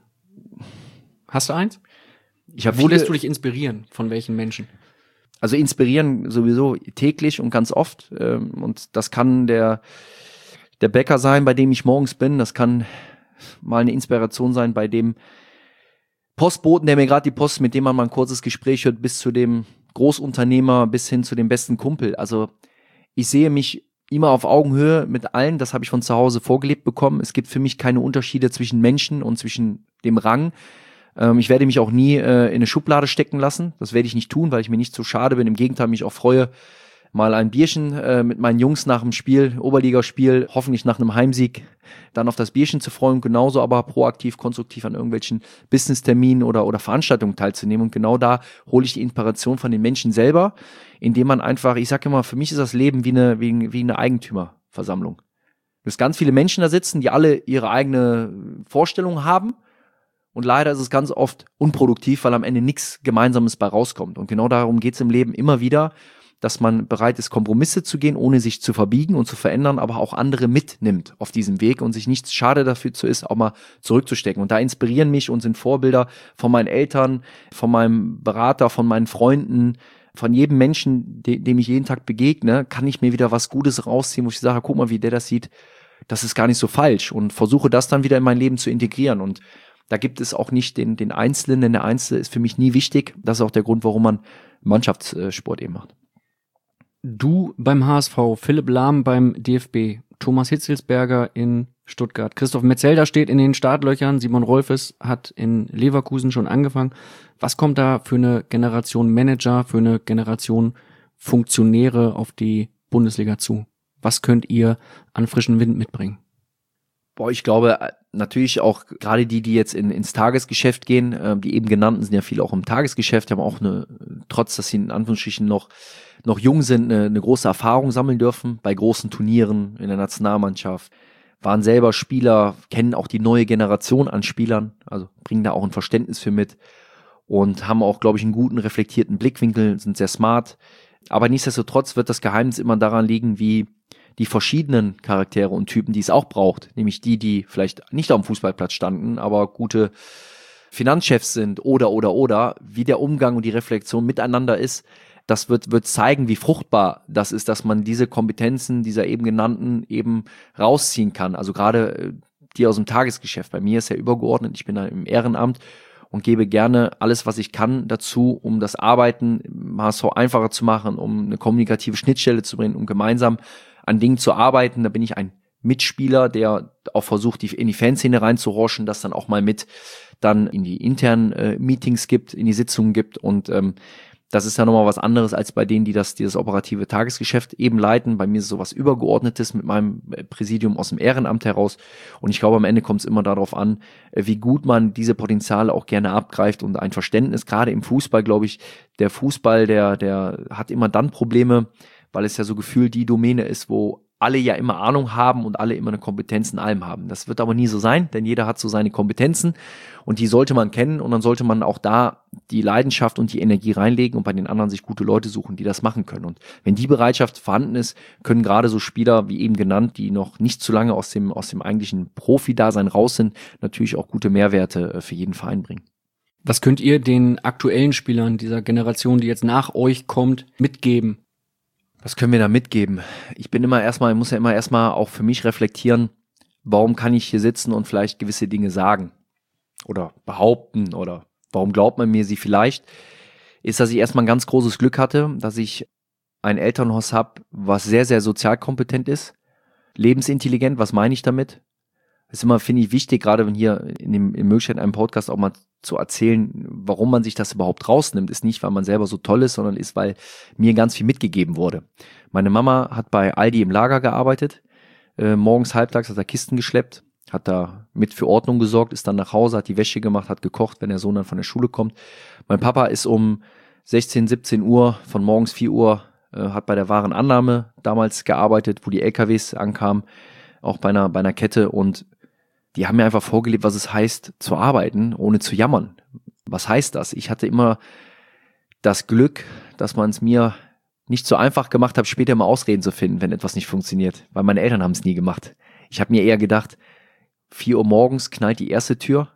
Hast du eins? Ich hab Wo viele, lässt du dich inspirieren? Von welchen Menschen? Also inspirieren sowieso täglich und ganz oft. Und das kann der, der Bäcker sein, bei dem ich morgens bin. Das kann mal eine Inspiration sein bei dem Postboten, der mir gerade die Post, mit dem man mal ein kurzes Gespräch hört, bis zu dem Großunternehmer, bis hin zu dem besten Kumpel. Also ich sehe mich immer auf Augenhöhe mit allen, das habe ich von zu Hause vorgelebt bekommen. Es gibt für mich keine Unterschiede zwischen Menschen und zwischen dem Rang. Ähm, ich werde mich auch nie äh, in eine Schublade stecken lassen. Das werde ich nicht tun, weil ich mir nicht so schade bin. Im Gegenteil, mich auch freue, mal ein Bierchen äh, mit meinen Jungs nach dem Spiel, Oberligaspiel, hoffentlich nach einem Heimsieg, dann auf das Bierchen zu freuen, genauso aber proaktiv, konstruktiv an irgendwelchen Business-Terminen oder, oder Veranstaltungen teilzunehmen. Und genau da hole ich die Inspiration von den Menschen selber, indem man einfach, ich sage immer, für mich ist das Leben wie eine, wie, wie eine Eigentümerversammlung. Du hast ganz viele Menschen da sitzen, die alle ihre eigene Vorstellung haben. Und leider ist es ganz oft unproduktiv, weil am Ende nichts Gemeinsames bei rauskommt. Und genau darum geht es im Leben immer wieder, dass man bereit ist, Kompromisse zu gehen, ohne sich zu verbiegen und zu verändern, aber auch andere mitnimmt auf diesem Weg und sich nichts schade dafür zu ist, auch mal zurückzustecken. Und da inspirieren mich und sind Vorbilder von meinen Eltern, von meinem Berater, von meinen Freunden, von jedem Menschen, de- dem ich jeden Tag begegne, kann ich mir wieder was Gutes rausziehen, wo ich sage, guck mal, wie der das sieht, das ist gar nicht so falsch und versuche das dann wieder in mein Leben zu integrieren. Und da gibt es auch nicht den, den Einzelnen, denn der Einzelne ist für mich nie wichtig. Das ist auch der Grund, warum man Mannschaftssport eben macht. Du beim H S V, Philipp Lahm beim D F B, Thomas Hitzelsberger in Stuttgart, Christoph Metzelder steht in den Startlöchern, Simon Rolfes hat in Leverkusen schon angefangen. Was kommt da für eine Generation Manager, für eine Generation Funktionäre auf die Bundesliga zu? Was könnt ihr an frischen Wind mitbringen? Boah, ich glaube, natürlich auch gerade die, die jetzt in, ins Tagesgeschäft gehen, äh, die eben genannten sind ja viele auch im Tagesgeschäft, die haben auch eine, trotz dass sie in Anführungsstrichen noch, noch jung sind, eine, eine große Erfahrung sammeln dürfen bei großen Turnieren in der Nationalmannschaft, waren selber Spieler, kennen auch die neue Generation an Spielern, also bringen da auch ein Verständnis für mit und haben auch, glaube ich, einen guten, reflektierten Blickwinkel, sind sehr smart. Aber nichtsdestotrotz wird das Geheimnis immer daran liegen, wie die verschiedenen Charaktere und Typen, die es auch braucht, nämlich die, die vielleicht nicht auf dem Fußballplatz standen, aber gute Finanzchefs sind oder, oder, oder, wie der Umgang und die Reflexion miteinander ist, das wird, wird zeigen, wie fruchtbar das ist, dass man diese Kompetenzen dieser eben genannten eben rausziehen kann. Also gerade die aus dem Tagesgeschäft. Bei mir ist ja übergeordnet, ich bin da im Ehrenamt und gebe gerne alles, was ich kann dazu, um das Arbeiten im H S V einfacher zu machen, um eine kommunikative Schnittstelle zu bringen, um gemeinsam an Dingen zu arbeiten. Da bin ich ein Mitspieler, der auch versucht, die, in die Fanszene reinzuhorchen, das dann auch mal mit dann in die internen äh, Meetings gibt, in die Sitzungen gibt. Und ähm, das ist ja nochmal was anderes als bei denen, die das, die das operative Tagesgeschäft eben leiten. Bei mir ist es sowas Übergeordnetes mit meinem Präsidium aus dem Ehrenamt heraus. Und ich glaube, am Ende kommt es immer darauf an, wie gut man diese Potenziale auch gerne abgreift und ein Verständnis, gerade im Fußball, glaube ich, der Fußball, der, der hat immer dann Probleme, weil es ja so gefühlt die Domäne ist, wo alle ja immer Ahnung haben und alle immer eine Kompetenz in allem haben. Das wird aber nie so sein, denn jeder hat so seine Kompetenzen und die sollte man kennen und dann sollte man auch da die Leidenschaft und die Energie reinlegen und bei den anderen sich gute Leute suchen, die das machen können. Und wenn die Bereitschaft vorhanden ist, können gerade so Spieler, wie eben genannt, die noch nicht zu lange aus dem, aus dem eigentlichen Profi-Dasein raus sind, natürlich auch gute Mehrwerte für jeden Verein bringen. Was könnt ihr den aktuellen Spielern dieser Generation, die jetzt nach euch kommt, mitgeben? Was können wir da mitgeben? Ich bin immer erstmal, ich muss ja immer erstmal auch für mich reflektieren, warum kann ich hier sitzen und vielleicht gewisse Dinge sagen oder behaupten oder warum glaubt man mir sie vielleicht, ist, dass ich erstmal ein ganz großes Glück hatte, dass ich ein Elternhaus habe, was sehr, sehr sozial kompetent ist, lebensintelligent, was meine ich damit? Das ist immer, finde ich, wichtig, gerade wenn hier in dem in Möglichkeit in einem Podcast auch mal zu erzählen, warum man sich das überhaupt rausnimmt, ist nicht, weil man selber so toll ist, sondern ist, weil mir ganz viel mitgegeben wurde. Meine Mama hat bei Aldi im Lager gearbeitet, äh, morgens halbtags hat er Kisten geschleppt, hat da mit für Ordnung gesorgt, ist dann nach Hause, hat die Wäsche gemacht, hat gekocht, wenn der Sohn dann von der Schule kommt. Mein Papa ist um sechzehn, siebzehn Uhr, von morgens vier Uhr, äh, hat bei der Warenannahme damals gearbeitet, wo die L K Ws ankamen, auch bei einer, bei einer Kette und die haben mir einfach vorgelebt, was es heißt, zu arbeiten, ohne zu jammern. Was heißt das? Ich hatte immer das Glück, dass man es mir nicht so einfach gemacht hat, später mal Ausreden zu finden, wenn etwas nicht funktioniert. Weil meine Eltern haben es nie gemacht. Ich habe mir eher gedacht, vier Uhr morgens knallt die erste Tür.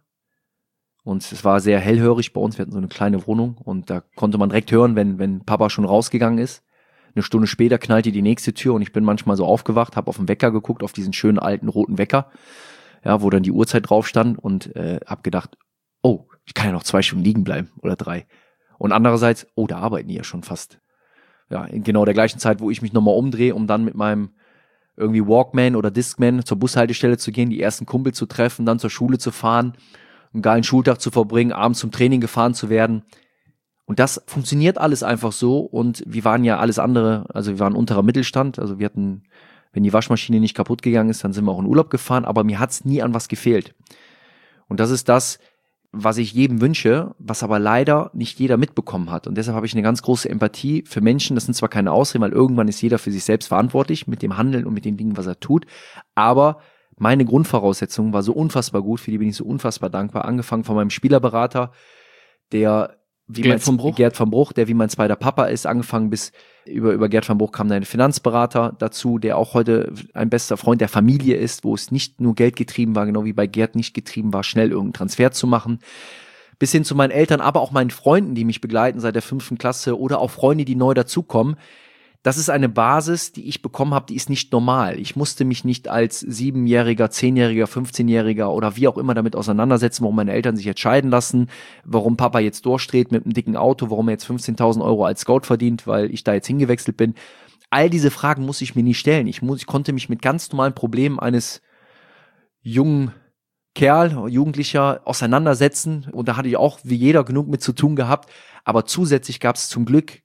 Und es war sehr hellhörig bei uns. Wir hatten so eine kleine Wohnung. Und da konnte man direkt hören, wenn, wenn Papa schon rausgegangen ist. Eine Stunde später knallte die nächste Tür. Und ich bin manchmal so aufgewacht, habe auf den Wecker geguckt, auf diesen schönen alten roten Wecker. Ja, wo dann die Uhrzeit drauf stand und äh, hab gedacht, oh, ich kann ja noch zwei Stunden liegen bleiben oder drei. Und andererseits, oh, da arbeiten die ja schon fast. Ja, in genau der gleichen Zeit, wo ich mich nochmal umdrehe, um dann mit meinem irgendwie Walkman oder Discman zur Bushaltestelle zu gehen, die ersten Kumpel zu treffen, dann zur Schule zu fahren, einen geilen Schultag zu verbringen, abends zum Training gefahren zu werden. Und das funktioniert alles einfach so und wir waren ja alles andere, also wir waren unterer Mittelstand, also wir hatten, wenn die Waschmaschine nicht kaputt gegangen ist, dann sind wir auch in Urlaub gefahren, aber mir hat's nie an was gefehlt. Und das ist das, was ich jedem wünsche, was aber leider nicht jeder mitbekommen hat. Und deshalb habe ich eine ganz große Empathie für Menschen. Das sind zwar keine Ausreden, weil irgendwann ist jeder für sich selbst verantwortlich mit dem Handeln und mit den Dingen, was er tut. Aber meine Grundvoraussetzung war so unfassbar gut, für die bin ich so unfassbar dankbar. Angefangen von meinem Spielerberater, der wie Gerd mein, von Bruch. Gerd von Bruch, der wie mein zweiter Papa ist, angefangen bis über, über Gerd von Bruch kam ein Finanzberater dazu, der auch heute ein bester Freund der Familie ist, wo es nicht nur Geld getrieben war, genau wie bei Gerd nicht getrieben war, schnell irgendeinen Transfer zu machen. Bis hin zu meinen Eltern, aber auch meinen Freunden, die mich begleiten seit der fünften Klasse oder auch Freunde, die neu dazukommen. Das ist eine Basis, die ich bekommen habe, die ist nicht normal. Ich musste mich nicht als Siebenjähriger, Zehnjähriger, Fünfzehnjähriger oder wie auch immer damit auseinandersetzen, warum meine Eltern sich jetzt scheiden lassen, warum Papa jetzt durchdreht mit einem dicken Auto, warum er jetzt fünfzehntausend Euro als Scout verdient, weil ich da jetzt hingewechselt bin. All diese Fragen muss ich mir nie stellen. Ich, muss, ich konnte mich mit ganz normalen Problemen eines jungen Kerl, Jugendlicher auseinandersetzen und da hatte ich auch wie jeder genug mit zu tun gehabt. Aber zusätzlich gab es zum Glück,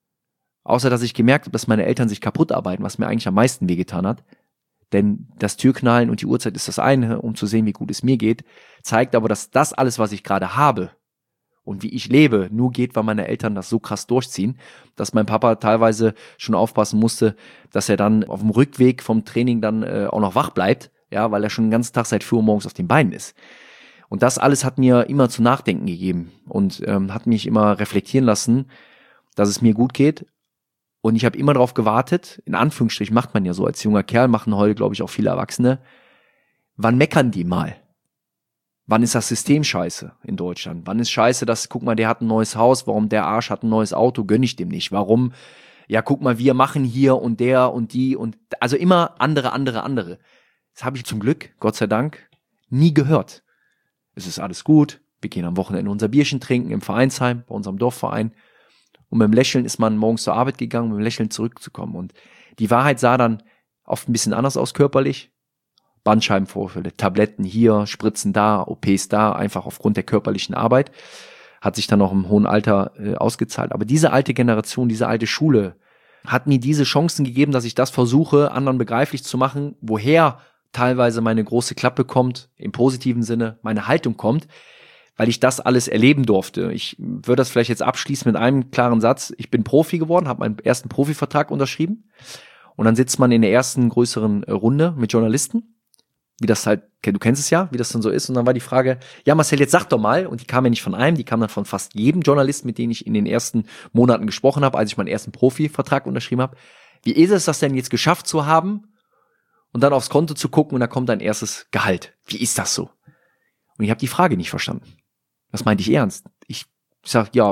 außer dass ich gemerkt habe, dass meine Eltern sich kaputt arbeiten, was mir eigentlich am meisten wehgetan hat. Denn das Türknallen und die Uhrzeit ist das eine, um zu sehen, wie gut es mir geht, zeigt aber, dass das alles, was ich gerade habe und wie ich lebe, nur geht, weil meine Eltern das so krass durchziehen, dass mein Papa teilweise schon aufpassen musste, dass er dann auf dem Rückweg vom Training dann äh, auch noch wach bleibt, ja, weil er schon den ganzen Tag seit vier Uhr morgens auf den Beinen ist. Und das alles hat mir immer zu nachdenken gegeben und ähm, hat mich immer reflektieren lassen, dass es mir gut geht. Und ich habe immer darauf gewartet, in Anführungsstrichen macht man ja so als junger Kerl, machen heute, glaube ich, auch viele Erwachsene, wann meckern die mal? Wann ist das System scheiße in Deutschland? Wann ist scheiße, dass, guck mal, der hat ein neues Haus, warum der Arsch hat ein neues Auto, gönn ich dem nicht? Warum? Ja, guck mal, wir machen hier und der und die und, also immer andere, andere, andere. Das habe ich zum Glück, Gott sei Dank, nie gehört. Es ist alles gut, wir gehen am Wochenende unser Bierchen trinken im Vereinsheim, bei unserem Dorfverein. Und mit dem Lächeln ist man morgens zur Arbeit gegangen, um mit dem Lächeln zurückzukommen. Und die Wahrheit sah dann oft ein bisschen anders aus körperlich. Bandscheibenvorfälle, Tabletten hier, Spritzen da, O Ps da, einfach aufgrund der körperlichen Arbeit. Hat sich dann auch im hohen Alter äh, ausgezahlt. Aber diese alte Generation, diese alte Schule hat mir diese Chancen gegeben, dass ich das versuche, anderen begreiflich zu machen, woher teilweise meine große Klappe kommt, im positiven Sinne meine Haltung kommt, weil ich das alles erleben durfte. Ich würde das vielleicht jetzt abschließen mit einem klaren Satz. Ich bin Profi geworden, habe meinen ersten Profivertrag unterschrieben und dann sitzt man in der ersten größeren Runde mit Journalisten, wie das halt, du kennst es ja, wie das dann so ist. Und dann war die Frage, ja Marcel, jetzt sag doch mal, und die kam ja nicht von einem, die kam dann von fast jedem Journalisten, mit dem ich in den ersten Monaten gesprochen habe, als ich meinen ersten Profivertrag unterschrieben habe. Wie ist es das denn jetzt geschafft zu haben und dann aufs Konto zu gucken und da kommt dein erstes Gehalt? Wie ist das so? Und ich habe die Frage nicht verstanden. Das meinte ich ernst. Ich sag, ja,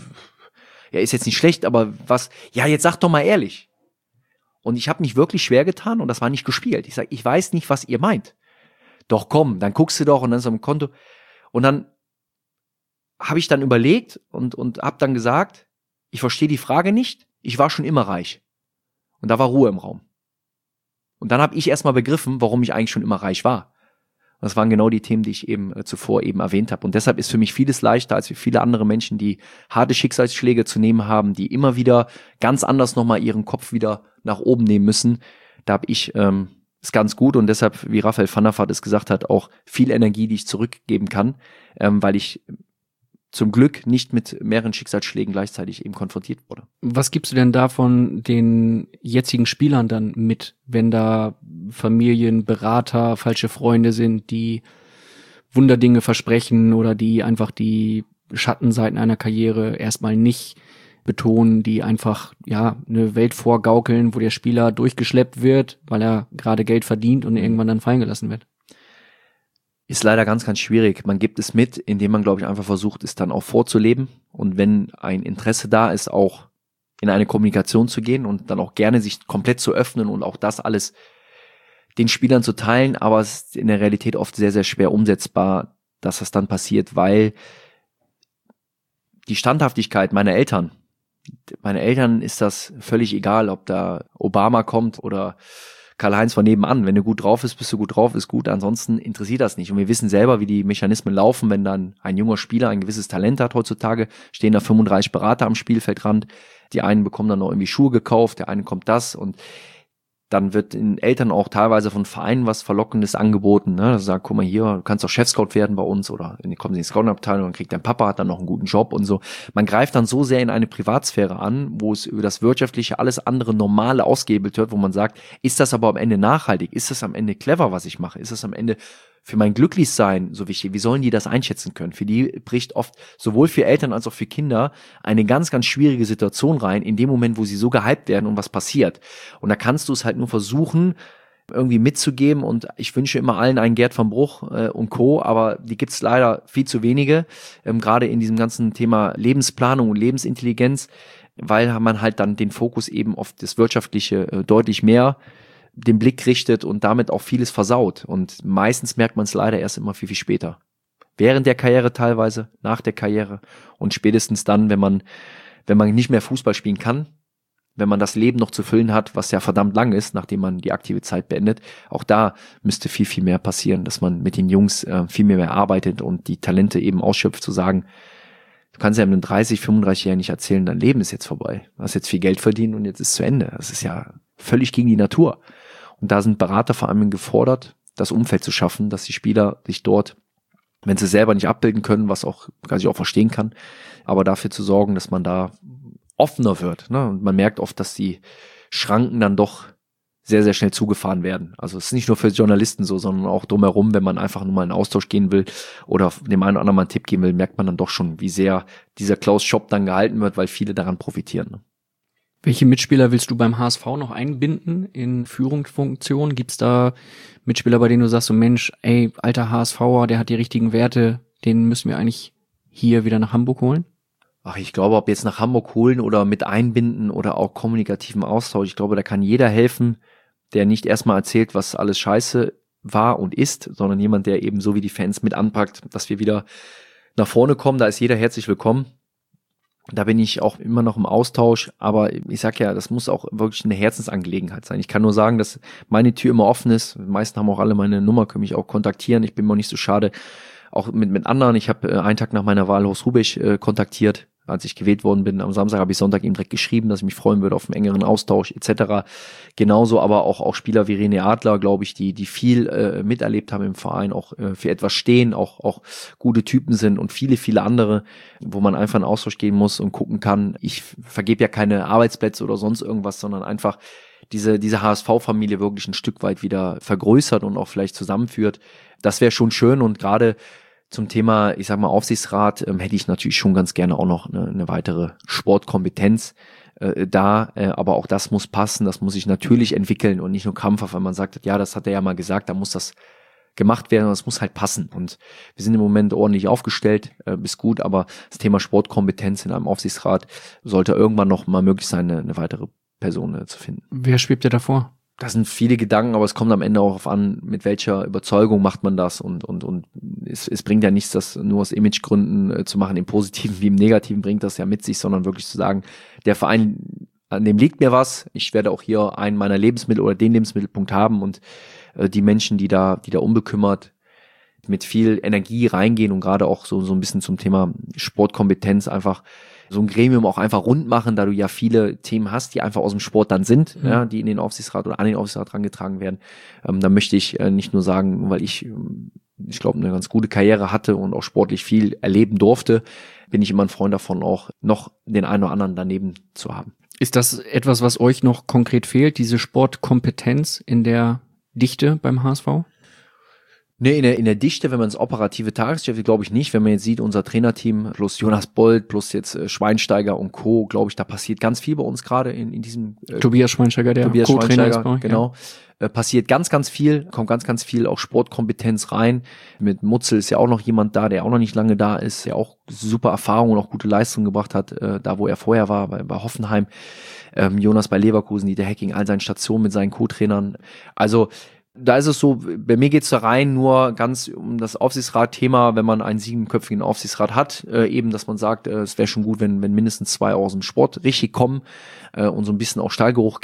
ja, ist jetzt nicht schlecht, aber was, ja, jetzt sag doch mal ehrlich. Und ich habe mich wirklich schwer getan und das war nicht gespielt. Ich sag, ich weiß nicht, was ihr meint. Doch komm, dann guckst du doch und dann ist am Konto. Und dann habe ich dann überlegt und, und habe dann gesagt, ich verstehe die Frage nicht, ich war schon immer reich. Und da war Ruhe im Raum. Und dann habe ich erstmal begriffen, warum ich eigentlich schon immer reich war. Das waren genau die Themen, die ich eben äh, zuvor eben erwähnt habe. Und deshalb ist für mich vieles leichter als für viele andere Menschen, die harte Schicksalsschläge zu nehmen haben, die immer wieder ganz anders nochmal ihren Kopf wieder nach oben nehmen müssen. Da habe ich ähm, es ganz gut und deshalb, wie Raphael van der Vaart es gesagt hat, auch viel Energie, die ich zurückgeben kann, ähm, weil ich zum Glück nicht mit mehreren Schicksalsschlägen gleichzeitig eben konfrontiert wurde. Was gibst du denn davon den jetzigen Spielern dann mit, wenn da Familien, Berater, falsche Freunde sind, die Wunderdinge versprechen oder die einfach die Schattenseiten einer Karriere erstmal nicht betonen, die einfach ja eine Welt vorgaukeln, wo der Spieler durchgeschleppt wird, weil er gerade Geld verdient und irgendwann dann fallen gelassen wird? Ist leider ganz, ganz schwierig. Man gibt es mit, indem man, glaube ich, einfach versucht, es dann auch vorzuleben. Und wenn ein Interesse da ist, auch in eine Kommunikation zu gehen und dann auch gerne sich komplett zu öffnen und auch das alles den Spielern zu teilen. Aber es ist in der Realität oft sehr, sehr schwer umsetzbar, dass das dann passiert, weil die Standhaftigkeit meiner Eltern, meine Eltern ist das völlig egal, ob da Obama kommt oder Karl-Heinz von nebenan. Wenn du gut drauf bist, bist du gut drauf, ist gut. Ansonsten interessiert das nicht. Und wir wissen selber, wie die Mechanismen laufen, wenn dann ein junger Spieler ein gewisses Talent hat heutzutage, stehen da fünfunddreißig Berater am Spielfeldrand. Die einen bekommen dann noch irgendwie Schuhe gekauft, der eine kommt das und dann wird den Eltern auch teilweise von Vereinen was Verlockendes angeboten. Ne? Das sagt, guck mal hier, du kannst doch Chefscout werden bei uns oder kommen Sie in die Scouting-Abteilung, dann kriegt dein Papa, hat dann noch einen guten Job und so. Man greift dann so sehr in eine Privatsphäre an, wo es über das Wirtschaftliche alles andere Normale ausgehebelt wird, wo man sagt, ist das aber am Ende nachhaltig? Ist das am Ende clever, was ich mache? Ist das am Ende für mein Glücklichsein so wichtig? Wie sollen die das einschätzen können? Für die bricht oft sowohl für Eltern als auch für Kinder eine ganz, ganz schwierige Situation rein, in dem Moment, wo sie so gehypt werden und was passiert. Und da kannst du es halt nur versuchen, irgendwie mitzugeben und ich wünsche immer allen einen Gerd van Bruch äh, und Co., aber die gibt's leider viel zu wenige, ähm, gerade in diesem ganzen Thema Lebensplanung und Lebensintelligenz, weil man halt dann den Fokus eben auf das Wirtschaftliche äh, deutlich mehr den Blick richtet und damit auch vieles versaut. Und meistens merkt man es leider erst immer viel, viel später. Während der Karriere teilweise, nach der Karriere und spätestens dann, wenn man, wenn man nicht mehr Fußball spielen kann, wenn man das Leben noch zu füllen hat, was ja verdammt lang ist, nachdem man die aktive Zeit beendet. Auch da müsste viel, viel mehr passieren, dass man mit den Jungs äh, viel mehr, mehr arbeitet und die Talente eben ausschöpft, zu sagen, du kannst ja einem dreißig, fünfunddreißig-Jährigen nicht erzählen, dein Leben ist jetzt vorbei. Du hast jetzt viel Geld verdient und jetzt ist es zu Ende. Das ist ja völlig gegen die Natur. Und da sind Berater vor allem gefordert, das Umfeld zu schaffen, dass die Spieler sich dort, wenn sie selber nicht abbilden können, was auch, was ich auch verstehen kann, aber dafür zu sorgen, dass man da offener wird. Ne? Und man merkt oft, dass die Schranken dann doch sehr, sehr schnell zugefahren werden. Also es ist nicht nur für Journalisten so, sondern auch drumherum, wenn man einfach nur mal in Austausch gehen will oder dem einen oder anderen mal einen Tipp geben will, merkt man dann doch schon, wie sehr dieser Klaus Schopp dann gehalten wird, weil viele daran profitieren. Ne? Welche Mitspieler willst du beim H S V noch einbinden in Führungsfunktionen? Gibt's da Mitspieler, bei denen du sagst, so Mensch, ey, alter HSVer, der hat die richtigen Werte, den müssen wir eigentlich hier wieder nach Hamburg holen? Ach, ich glaube, ob jetzt nach Hamburg holen oder mit einbinden oder auch kommunikativen Austausch, ich glaube, da kann jeder helfen, der nicht erstmal erzählt, was alles scheiße war und ist, sondern jemand, der eben so wie die Fans mit anpackt, dass wir wieder nach vorne kommen. Da ist jeder herzlich willkommen. Da bin ich auch immer noch im Austausch, aber ich sag ja, das muss auch wirklich eine Herzensangelegenheit sein. Ich kann nur sagen, dass meine Tür immer offen ist. Die meisten haben auch alle meine Nummer, können mich auch kontaktieren. Ich bin mir nicht so schade, auch mit mit anderen. Ich habe äh, einen Tag nach meiner Wahl Horst Rubisch äh, kontaktiert, als ich gewählt worden bin. Am Samstag habe ich Sonntag ihm direkt geschrieben, dass ich mich freuen würde auf einen engeren Austausch et cetera. Genauso aber auch auch Spieler wie René Adler, glaube ich, die die viel äh, miterlebt haben im Verein, auch äh, für etwas stehen, auch auch gute Typen sind und viele, viele andere, wo man einfach in Austausch gehen muss und gucken kann. Ich vergebe ja keine Arbeitsplätze oder sonst irgendwas, sondern einfach diese diese H S V-Familie wirklich ein Stück weit wieder vergrößert und auch vielleicht zusammenführt. Das wäre schon schön und gerade zum Thema, ich sag mal, Aufsichtsrat ähm, hätte ich natürlich schon ganz gerne auch noch eine, eine weitere Sportkompetenz äh, da, äh, aber auch das muss passen, das muss sich natürlich entwickeln und nicht nur krampfhaft, weil man sagt, ja, das hat er ja mal gesagt, da muss das gemacht werden und das muss halt passen und wir sind im Moment ordentlich aufgestellt, äh, ist gut, aber das Thema Sportkompetenz in einem Aufsichtsrat sollte irgendwann noch mal möglich sein, eine, eine weitere Person äh, zu finden. Wer schwebt dir davor? Das sind viele Gedanken, aber es kommt am Ende auch auf an, mit welcher Überzeugung macht man das und und und es, es bringt ja nichts, das nur aus Imagegründen äh, zu machen, im Positiven wie im Negativen bringt das ja mit sich, sondern wirklich zu sagen, der Verein, an dem liegt mir was, ich werde auch hier einen meiner Lebensmittel oder den Lebensmittelpunkt haben und äh, die Menschen, die da, die da unbekümmert mit viel Energie reingehen und gerade auch so so ein bisschen zum Thema Sportkompetenz einfach so ein Gremium auch einfach rund machen, da du ja viele Themen hast, die einfach aus dem Sport dann sind, mhm. ja, die in den Aufsichtsrat oder an den Aufsichtsrat herangetragen werden. Ähm, da möchte ich äh, nicht nur sagen, weil ich, ich glaube, eine ganz gute Karriere hatte und auch sportlich viel erleben durfte, bin ich immer ein Freund davon, auch noch den einen oder anderen daneben zu haben. Ist das etwas, was euch noch konkret fehlt, diese Sportkompetenz in der Dichte beim H S V? Nee, in der, in der Dichte, wenn man das operative Tagesgeschäft, glaube ich nicht. Wenn man jetzt sieht, unser Trainerteam plus Jonas Bold plus jetzt äh, Schweinsteiger und Co., glaube ich, da passiert ganz viel bei uns gerade in, in diesem äh, Tobias Schweinsteiger, der Tobias Co-Trainer Schweinsteiger, ist, genau. Ja. Äh, passiert ganz, ganz viel, kommt ganz, ganz viel auch Sportkompetenz rein. Mit Mutzel ist ja auch noch jemand da, der auch noch nicht lange da ist, der auch super Erfahrung und auch gute Leistung gebracht hat, äh, da wo er vorher war, bei, bei Hoffenheim. Ähm, Jonas bei Leverkusen, Dieter Hecking, all seinen Stationen mit seinen Co-Trainern. Also da ist es so, bei mir geht's da rein nur ganz um das Aufsichtsrat-Thema, wenn man einen siebenköpfigen Aufsichtsrat hat, äh, eben, dass man sagt, äh, es wäre schon gut, wenn wenn mindestens zwei aus dem Sport richtig kommen äh, und so ein bisschen auch Stallgeruch kennen.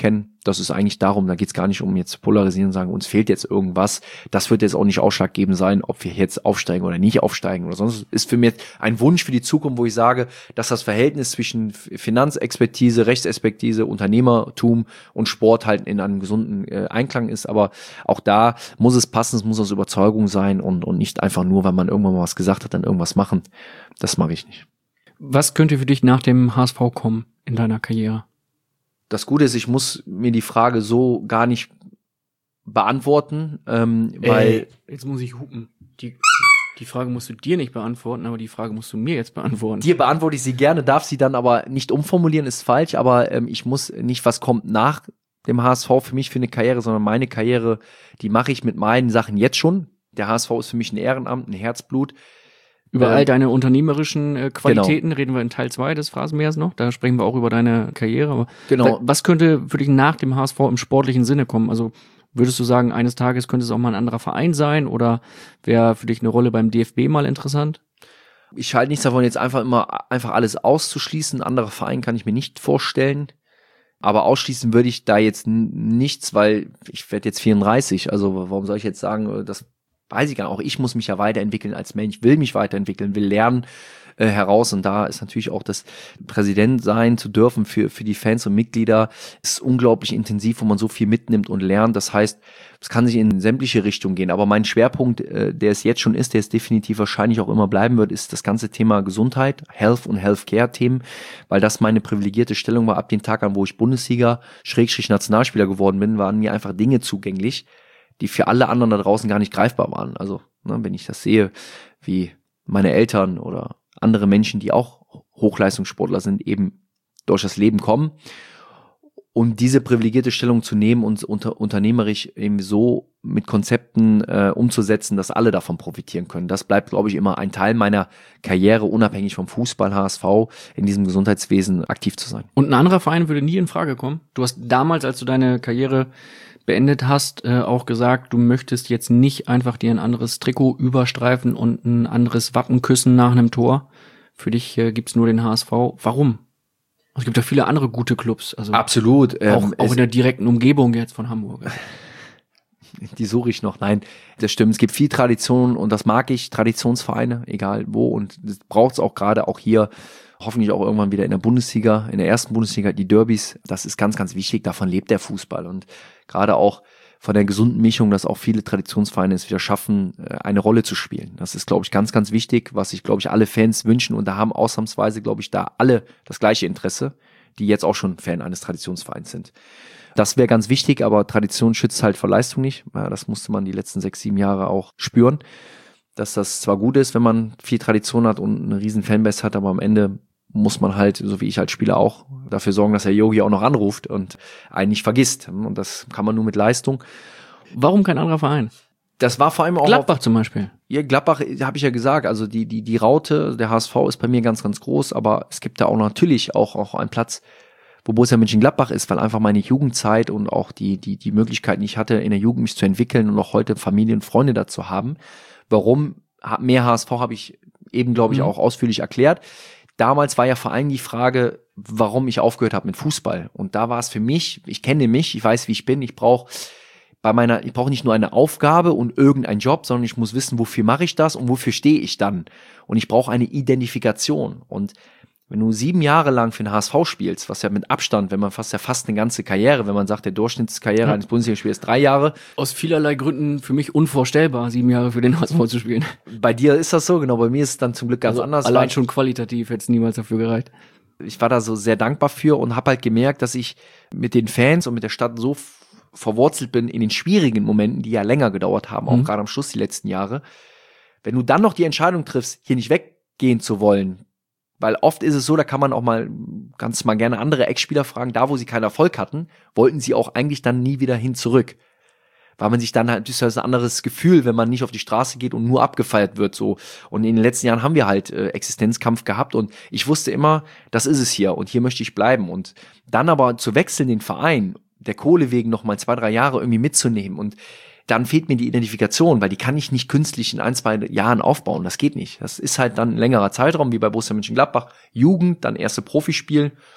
Das ist eigentlich darum, da geht es gar nicht um jetzt zu polarisieren und sagen, uns fehlt jetzt irgendwas. Das wird jetzt auch nicht ausschlaggebend sein, ob wir jetzt aufsteigen oder nicht aufsteigen oder sonst. Ist für mich ein Wunsch für die Zukunft, wo ich sage, dass das Verhältnis zwischen Finanzexpertise, Rechtsexpertise, Unternehmertum und Sport halt in einem gesunden äh, Einklang ist. Aber auch da muss es passen, es muss aus Überzeugung sein und, und nicht einfach nur, weil man irgendwann mal was gesagt hat, dann irgendwas machen. Das mache ich nicht. Was könnte für dich nach dem H S V kommen in deiner Karriere? Das Gute ist, ich muss mir die Frage so gar nicht beantworten, ähm, weil... Ey, jetzt muss ich hupen. Die, die Frage musst du dir nicht beantworten, aber die Frage musst du mir jetzt beantworten. Dir beantworte ich sie gerne, darf sie dann aber nicht umformulieren, ist falsch, aber ähm, ich muss nicht, was kommt nach dem H S V für mich für eine Karriere, sondern meine Karriere, die mache ich mit meinen Sachen jetzt schon. Der H S V ist für mich ein Ehrenamt, ein Herzblut. Über ähm, all deine unternehmerischen äh, Qualitäten genau. reden wir in Teil zwei des Phrasenmähers noch. Da sprechen wir auch über deine Karriere. Aber Genau. Was könnte für dich nach dem H S V im sportlichen Sinne kommen? Also würdest du sagen, eines Tages könnte es auch mal ein anderer Verein sein oder wäre für dich eine Rolle beim D F B mal interessant? Ich halte nichts davon, jetzt einfach immer einfach alles auszuschließen. Ein anderer Verein kann ich mir nicht vorstellen. Aber ausschließen würde ich da jetzt n- nichts, weil ich werde jetzt vierunddreißig. Also warum soll ich jetzt sagen, das weiß ich gar nicht. Auch ich muss mich ja weiterentwickeln als Mensch, will mich weiterentwickeln, will lernen äh, heraus. Und da ist natürlich auch das Präsident sein zu dürfen für für die Fans und Mitglieder ist unglaublich intensiv, wo man so viel mitnimmt und lernt. Das heißt, es kann sich in sämtliche Richtungen gehen. Aber mein Schwerpunkt, äh, der es jetzt schon ist, der es definitiv wahrscheinlich auch immer bleiben wird, ist das ganze Thema Gesundheit, Health und Healthcare-Themen, weil das meine privilegierte Stellung war. Ab dem Tag an, wo ich Bundesliga, Schrägstrich Nationalspieler geworden bin, waren mir einfach Dinge zugänglich, die für alle anderen da draußen gar nicht greifbar waren. Also, ne, wenn ich das sehe, wie meine Eltern oder andere Menschen, die auch Hochleistungssportler sind, eben durch das Leben kommen. Und diese privilegierte Stellung zu nehmen und unter, unternehmerisch eben so mit Konzepten äh, umzusetzen, dass alle davon profitieren können. Das bleibt, glaube ich, immer ein Teil meiner Karriere, unabhängig vom Fußball, H S V, in diesem Gesundheitswesen aktiv zu sein. Und ein anderer Verein würde nie in Frage kommen. Du hast damals, als du deine Karriere beendet hast, äh, auch gesagt, du möchtest jetzt nicht einfach dir ein anderes Trikot überstreifen und ein anderes Wappen küssen nach einem Tor. Für dich äh, gibt's nur den H S V. Warum? Es gibt ja viele andere gute Clubs. Also Absolut. Auch, Ähm, auch in der direkten Umgebung jetzt von Hamburg. Die suche ich noch. Nein, das stimmt. Es gibt viel Tradition und das mag ich. Traditionsvereine, egal wo. Und das braucht es auch gerade auch hier. Hoffentlich auch irgendwann wieder in der Bundesliga, in der ersten Bundesliga, die Derbys. Das ist ganz, ganz wichtig. Davon lebt der Fußball. Und gerade auch von der gesunden Mischung, dass auch viele Traditionsvereine es wieder schaffen, eine Rolle zu spielen. Das ist, glaube ich, ganz, ganz wichtig, was sich, glaube ich, alle Fans wünschen. Und da haben ausnahmsweise, glaube ich, da alle das gleiche Interesse, die jetzt auch schon Fan eines Traditionsvereins sind. Das wäre ganz wichtig, aber Tradition schützt halt vor Leistung nicht. Ja, das musste man die letzten sechs, sieben Jahre auch spüren, dass das zwar gut ist, wenn man viel Tradition hat und eine riesen Fanbase hat, aber am Ende muss man halt, so wie ich als Spieler auch, dafür sorgen, dass der Yogi auch noch anruft und einen nicht vergisst. Und das kann man nur mit Leistung. Warum kein anderer Verein? Das war vor allem auch Gladbach auf, zum Beispiel. Ja, Gladbach, habe ich ja gesagt, also die die die Raute, der H S V ist bei mir ganz, ganz groß, aber es gibt da auch natürlich auch auch einen Platz, wo Borussia Mönchengladbach ist, weil einfach meine Jugendzeit und auch die die die Möglichkeiten, die ich hatte, in der Jugend mich zu entwickeln und auch heute Familie und Freunde dazu haben. Warum mehr H S V habe ich eben, glaube ich, Mhm. auch ausführlich erklärt. Damals war ja vor allem die Frage, warum ich aufgehört habe mit Fußball. Und da war es für mich, ich kenne mich, ich weiß, wie ich bin, ich brauche bei meiner, ich brauche nicht nur eine Aufgabe und irgendeinen Job, sondern ich muss wissen, wofür mache ich das und wofür stehe ich dann. Und ich brauche eine Identifikation. Und wenn du sieben Jahre lang für den H S V spielst, was ja mit Abstand, wenn man fast ja fast eine ganze Karriere, wenn man sagt, der Durchschnittskarriere Ja. eines Bundesligaspielers ist drei Jahre. Aus vielerlei Gründen für mich unvorstellbar, sieben Jahre für den H S V zu spielen. Bei dir ist das so, genau, bei mir ist es dann zum Glück ganz Also anders. allein weil schon qualitativ hätte es niemals dafür gereicht. Ich war da so sehr dankbar für und habe halt gemerkt, dass ich mit den Fans und mit der Stadt so f- verwurzelt bin in den schwierigen Momenten, die ja länger gedauert haben, auch Mhm. gerade am Schluss die letzten Jahre. Wenn du dann noch die Entscheidung triffst, hier nicht weggehen zu wollen, weil oft ist es so, da kann man auch mal, ganz mal gerne andere Ex-Spieler fragen, da wo sie keinen Erfolg hatten, wollten sie auch eigentlich dann nie wieder hin zurück. Weil man sich dann halt, das ist ein anderes Gefühl, wenn man nicht auf die Straße geht und nur abgefeiert wird, so. Und in den letzten Jahren haben wir halt äh, Existenzkampf gehabt und ich wusste immer, das ist es hier und hier möchte ich bleiben. Und dann aber zu wechseln, den Verein, der Kohle wegen noch mal zwei, drei Jahre irgendwie mitzunehmen und dann fehlt mir die Identifikation, weil die kann ich nicht künstlich in ein, zwei Jahren aufbauen. Das geht nicht. Das ist halt dann ein längerer Zeitraum, wie bei Borussia Mönchengladbach. Jugend, dann erste Profispielen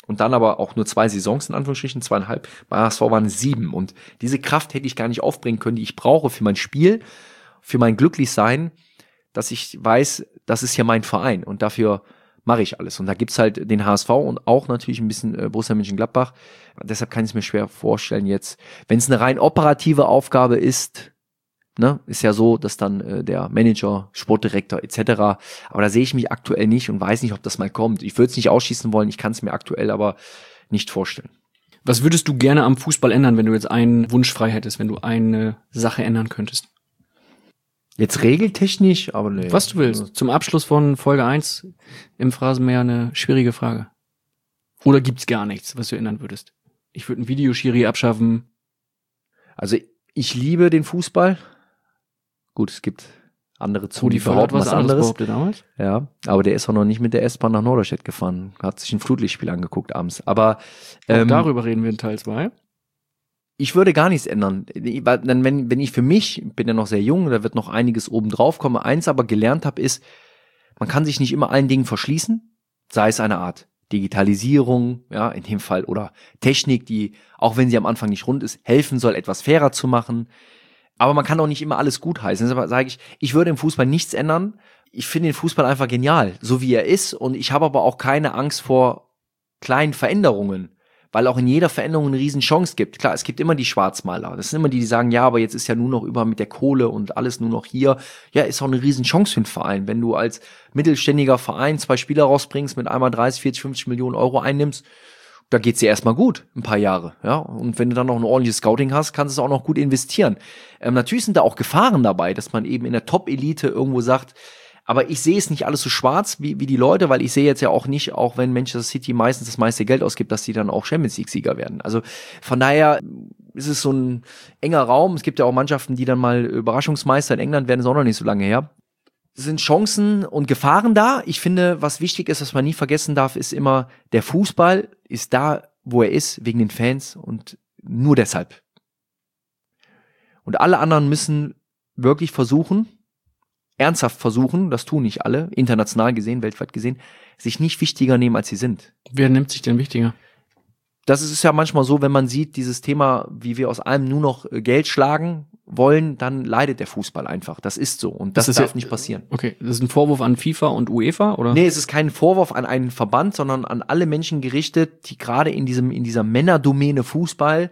und dann aber auch nur zwei Saisons, in Anführungsstrichen, zweieinhalb. Bei H S V waren es sieben. Und diese Kraft hätte ich gar nicht aufbringen können, die ich brauche für mein Spiel, für mein Glücklichsein, dass ich weiß, das ist ja mein Verein und dafür mache ich alles. Und da gibt's halt den H S V und auch natürlich ein bisschen äh, Borussia Mönchengladbach. Deshalb kann ich es mir schwer vorstellen jetzt, wenn es eine rein operative Aufgabe ist, ne, ist ja so, dass dann äh, der Manager, Sportdirektor et cetera. Aber da sehe ich mich aktuell nicht und weiß nicht, ob das mal kommt. Ich würde es nicht ausschließen wollen, ich kann es mir aktuell aber nicht vorstellen. Was würdest du gerne am Fußball ändern, wenn du jetzt einen Wunsch frei hättest, wenn du eine Sache ändern könntest? Jetzt regeltechnisch, aber nee. Was du willst. Zum Abschluss von Folge eins im Phrasenmäher eine schwierige Frage. Oder gibt's gar nichts, was du ändern würdest? Ich würde ein Videoschiri abschaffen. Also ich liebe den Fußball. Gut, es gibt andere Zungen, die behaupten was anderes. Behauptet damals? Ja, aber der ist auch noch nicht mit der S-Bahn nach Norderstedt gefahren. Hat sich ein Flutlichtspiel angeguckt abends. Aber ähm, darüber reden wir in Teil zwei. Ich würde gar nichts ändern. Dann, wenn, wenn ich für mich, bin ja noch sehr jung, da wird noch einiges oben drauf kommen. Eins aber gelernt habe, ist, man kann sich nicht immer allen Dingen verschließen, sei es eine Art Digitalisierung, ja, in dem Fall, oder Technik, die, auch wenn sie am Anfang nicht rund ist, helfen soll, etwas fairer zu machen. Aber man kann auch nicht immer alles gutheißen. Deshalb sage ich, ich würde im Fußball nichts ändern. Ich finde den Fußball einfach genial, so wie er ist. Und ich habe aber auch keine Angst vor kleinen Veränderungen, weil auch in jeder Veränderung eine riesen Chance gibt. Klar, es gibt immer die Schwarzmaler. Das sind immer die, die sagen, ja, aber jetzt ist ja nur noch über mit der Kohle und alles nur noch hier. Ja, ist auch eine riesen Chance für einen Verein. Wenn du als mittelständiger Verein zwei Spieler rausbringst, mit einmal dreißig, vierzig, fünfzig Millionen Euro einnimmst, da geht's dir erstmal gut, ein paar Jahre. Ja, und wenn du dann noch ein ordentliches Scouting hast, kannst du es auch noch gut investieren. Ähm, natürlich sind da auch Gefahren dabei, dass man eben in der Top-Elite irgendwo sagt, aber ich sehe es nicht alles so schwarz wie, wie die Leute, weil ich sehe jetzt ja auch nicht, auch wenn Manchester City meistens das meiste Geld ausgibt, dass die dann auch Champions League-Sieger werden. Also von daher ist es so ein enger Raum. Es gibt ja auch Mannschaften, die dann mal Überraschungsmeister in England werden, ist auch noch nicht so lange her. Es sind Chancen und Gefahren da. Ich finde, was wichtig ist, was man nie vergessen darf, ist immer, der Fußball ist da, wo er ist, wegen den Fans und nur deshalb. Und alle anderen müssen wirklich versuchen, ernsthaft versuchen, das tun nicht alle, international gesehen, weltweit gesehen, sich nicht wichtiger nehmen, als sie sind. Wer nimmt sich denn wichtiger? Das ist ja manchmal so, wenn man sieht, dieses Thema, wie wir aus allem nur noch Geld schlagen wollen, dann leidet der Fußball einfach. Das ist so und das, das darf ja nicht passieren. Okay, das ist ein Vorwurf an FIFA und UEFA, oder? Nee, es ist kein Vorwurf an einen Verband, sondern an alle Menschen gerichtet, die gerade in diesem in dieser Männerdomäne Fußball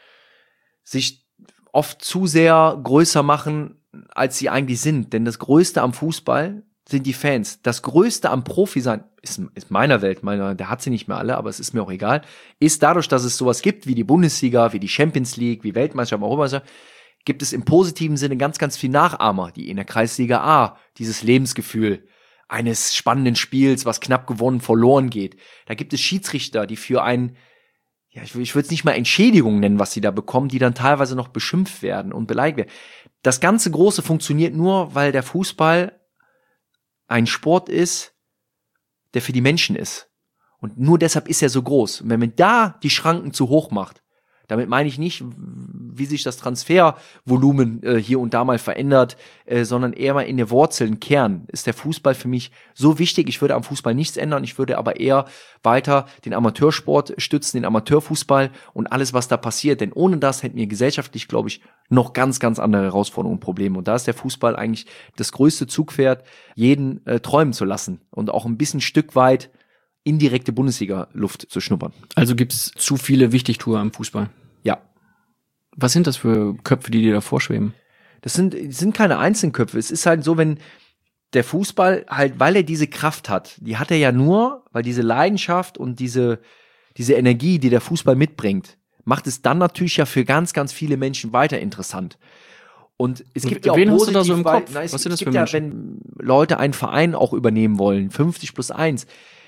sich oft zu sehr größer machen, als sie eigentlich sind. Denn das Größte am Fußball sind die Fans. Das Größte am Profi sein, ist, ist meiner Welt, meiner, der hat sie nicht mehr alle, aber es ist mir auch egal, ist dadurch, dass es sowas gibt wie die Bundesliga, wie die Champions League, wie Weltmeisterschaft, Europameisterschaft, gibt es im positiven Sinne ganz, ganz viel Nachahmer, die in der Kreisliga A dieses Lebensgefühl eines spannenden Spiels, was knapp gewonnen, verloren geht. Da gibt es Schiedsrichter, die für ein, ja, ich, ich würde es nicht mal Entschädigung nennen, was sie da bekommen, die dann teilweise noch beschimpft werden und beleidigt werden. Das ganze Große funktioniert nur, weil der Fußball ein Sport ist, der für die Menschen ist. Und nur deshalb ist er so groß. Und wenn man da die Schranken zu hoch macht, damit meine ich nicht, wie sich das Transfervolumen äh, hier und da mal verändert, äh, sondern eher mal in der Wurzeln, Kern, ist der Fußball für mich so wichtig. Ich würde am Fußball nichts ändern, ich würde aber eher weiter den Amateursport stützen, den Amateurfußball und alles, was da passiert. Denn ohne das hätten wir gesellschaftlich, glaube ich, noch ganz, ganz andere Herausforderungen und Probleme. Und da ist der Fußball eigentlich das größte Zugpferd, jeden äh, träumen zu lassen und auch ein bisschen Stück weit indirekte Bundesliga-Luft zu schnuppern. Also gibt's zu viele Wichtigtour am Fußball? Ja. Was sind das für Köpfe, die dir da vorschweben? Das sind, das sind keine einzelnen Köpfe. Es ist halt so, wenn der Fußball halt, weil er diese Kraft hat, die hat er ja nur, weil diese Leidenschaft und diese, diese Energie, die der Fußball mitbringt, macht es dann natürlich ja für ganz, ganz viele Menschen weiter interessant. Und es gibt und ja auch wen positiv, hast du da so im weil, Kopf? na, es, Was sind das es für gibt Menschen? Ja, wenn Leute einen Verein auch übernehmen wollen, fünfzig plus eins,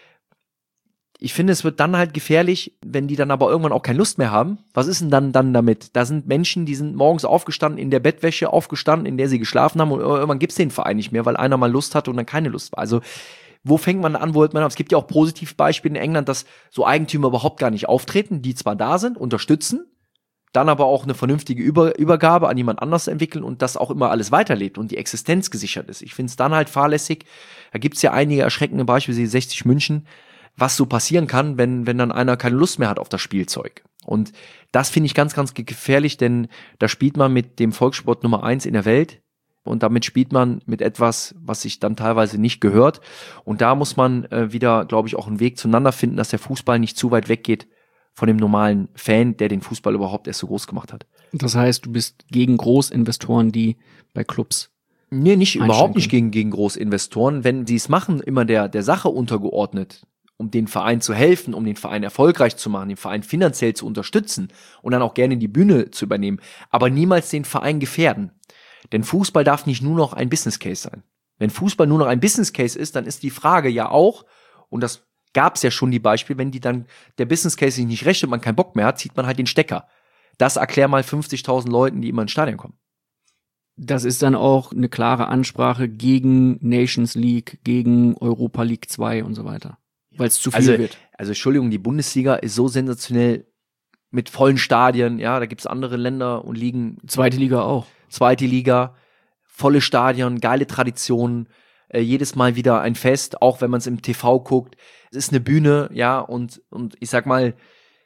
ich finde, es wird dann halt gefährlich, wenn die dann aber irgendwann auch keine Lust mehr haben. Was ist denn dann, dann damit? Da sind Menschen, die sind morgens aufgestanden, in der Bettwäsche aufgestanden, in der sie geschlafen haben und irgendwann gibt's den Verein nicht mehr, weil einer mal Lust hatte und dann keine Lust war. Also, wo fängt man an, wo hört man auf? Es gibt ja auch Positivbeispiele in England, dass so Eigentümer überhaupt gar nicht auftreten, die zwar da sind, unterstützen, dann aber auch eine vernünftige Über- Übergabe an jemand anders entwickeln und das auch immer alles weiterlebt und die Existenz gesichert ist. Ich finde es dann halt fahrlässig. Da gibt's ja einige erschreckende Beispiele, wie sechzig München, was so passieren kann, wenn wenn dann einer keine Lust mehr hat auf das Spielzeug. Und das finde ich ganz, ganz gefährlich, denn da spielt man mit dem Volkssport Nummer eins in der Welt und damit spielt man mit etwas, was sich dann teilweise nicht gehört. Und da muss man äh, wieder, glaube ich, auch einen Weg zueinander finden, dass der Fußball nicht zu weit weggeht von dem normalen Fan, der den Fußball überhaupt erst so groß gemacht hat. Das heißt, du bist gegen Großinvestoren, die bei Clubs Nee, nicht, überhaupt nicht gegen, gegen Großinvestoren. Wenn sie es machen, immer der, der Sache untergeordnet, um den Verein zu helfen, um den Verein erfolgreich zu machen, den Verein finanziell zu unterstützen und dann auch gerne die Bühne zu übernehmen, aber niemals den Verein gefährden. Denn Fußball darf nicht nur noch ein Business Case sein. Wenn Fußball nur noch ein Business Case ist, dann ist die Frage ja auch, und das gab es ja schon die Beispiele, wenn die dann der Business Case sich nicht rechnet und man keinen Bock mehr hat, zieht man halt den Stecker. Das erklär mal fünfzigtausend Leuten, die immer ins Stadion kommen. Das ist dann auch eine klare Ansprache gegen Nations League, gegen Europa League zwei und so weiter. Weil es zu viel also, wird. Also Entschuldigung, die Bundesliga ist so sensationell mit vollen Stadien. Ja, da gibt's andere Länder und Ligen. Zweite Liga auch. Zweite Liga, volle Stadien, geile Traditionen. Äh, jedes Mal wieder ein Fest, auch wenn man es im T V guckt. Es ist eine Bühne, ja, und, und ich sag mal,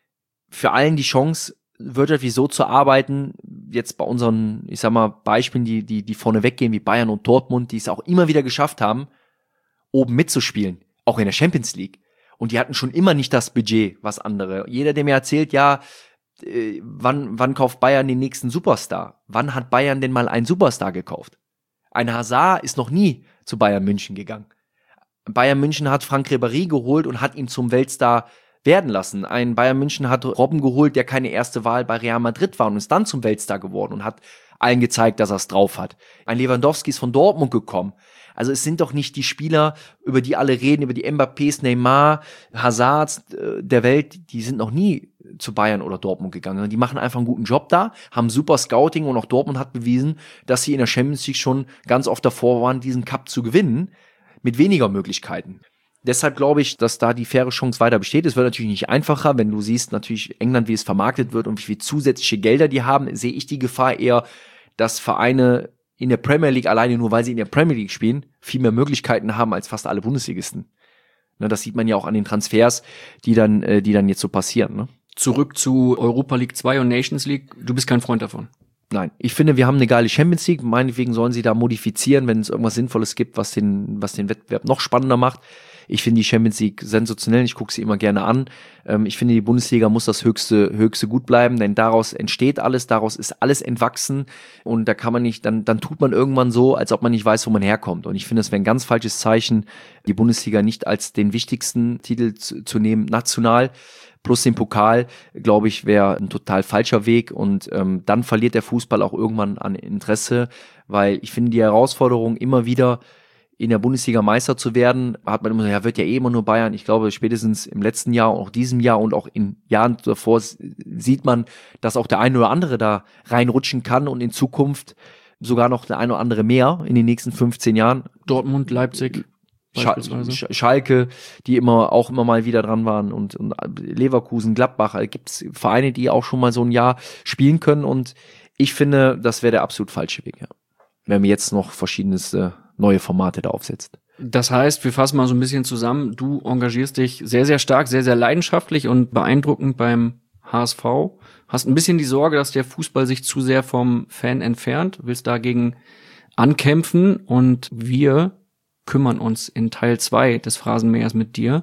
für allen die Chance, wirtschaftlich so zu arbeiten, jetzt bei unseren, ich sag mal, Beispielen, die, die, die vorne weggehen, wie Bayern und Dortmund, die es auch immer wieder geschafft haben, oben mitzuspielen, auch in der Champions League. Und die hatten schon immer nicht das Budget, was andere. Jeder, der mir erzählt, ja, äh, wann, wann kauft Bayern den nächsten Superstar? Wann hat Bayern denn mal einen Superstar gekauft? Ein Hazard ist noch nie zu Bayern München gegangen. Bayern München hat Franck Ribéry geholt und hat ihn zum Weltstar werden lassen. Ein Bayern München hat Robben geholt, der keine erste Wahl bei Real Madrid war und ist dann zum Weltstar geworden und hat allen gezeigt, dass er es drauf hat. Ein Lewandowski ist von Dortmund gekommen. Also es sind doch nicht die Spieler, über die alle reden, über die Mbappés, Neymar, Hazards äh, der Welt, die sind noch nie zu Bayern oder Dortmund gegangen. Die machen einfach einen guten Job da, haben super Scouting und auch Dortmund hat bewiesen, dass sie in der Champions League schon ganz oft davor waren, diesen Cup zu gewinnen, mit weniger Möglichkeiten. Deshalb glaube ich, dass da die faire Chance weiter besteht. Es wird natürlich nicht einfacher, wenn du siehst natürlich England, wie es vermarktet wird und wie viel zusätzliche Gelder die haben, sehe ich die Gefahr eher, dass Vereine in der Premier League alleine nur, weil sie in der Premier League spielen, viel mehr Möglichkeiten haben als fast alle Bundesligisten. Ne, das sieht man ja auch an den Transfers, die dann, äh, die dann jetzt so passieren. Ne? Zurück zu Europa League zwei und Nations League. Du bist kein Freund davon. Nein, ich finde, wir haben eine geile Champions League. Meinetwegen sollen sie da modifizieren, wenn es irgendwas Sinnvolles gibt, was den, was den Wettbewerb noch spannender macht. Ich finde die Champions League sensationell, ich gucke sie immer gerne an. Ähm, ich finde, die Bundesliga muss das höchste, höchste gut bleiben, denn daraus entsteht alles, daraus ist alles entwachsen und da kann man nicht, dann, dann tut man irgendwann so, als ob man nicht weiß, wo man herkommt. Und ich finde, es wäre ein ganz falsches Zeichen, die Bundesliga nicht als den wichtigsten Titel zu, zu nehmen, national. Plus den Pokal, glaube ich, wäre ein total falscher Weg und ähm, dann verliert der Fußball auch irgendwann an Interesse, weil ich finde die Herausforderung immer wieder in der Bundesliga Meister zu werden, hat man immer so, ja, wird ja eh immer nur Bayern. Ich glaube, spätestens im letzten Jahr, auch diesem Jahr und auch in Jahren davor sieht man, dass auch der eine oder andere da reinrutschen kann und in Zukunft sogar noch der eine oder andere mehr in den nächsten fünfzehn Jahren. Dortmund, Leipzig, beispielsweise. Sch- Schalke, die immer auch immer mal wieder dran waren und, und Leverkusen, Gladbach, also gibt es Vereine, die auch schon mal so ein Jahr spielen können und ich finde, das wäre der absolut falsche Weg, ja. Wenn wir jetzt noch verschiedenes äh, neue Formate da aufsetzt. Das heißt, wir fassen mal so ein bisschen zusammen, du engagierst dich sehr, sehr stark, sehr, sehr leidenschaftlich und beeindruckend beim H S V, hast ein bisschen die Sorge, dass der Fußball sich zu sehr vom Fan entfernt, willst dagegen ankämpfen und wir kümmern uns in Teil zwei des Phrasenmähers mit dir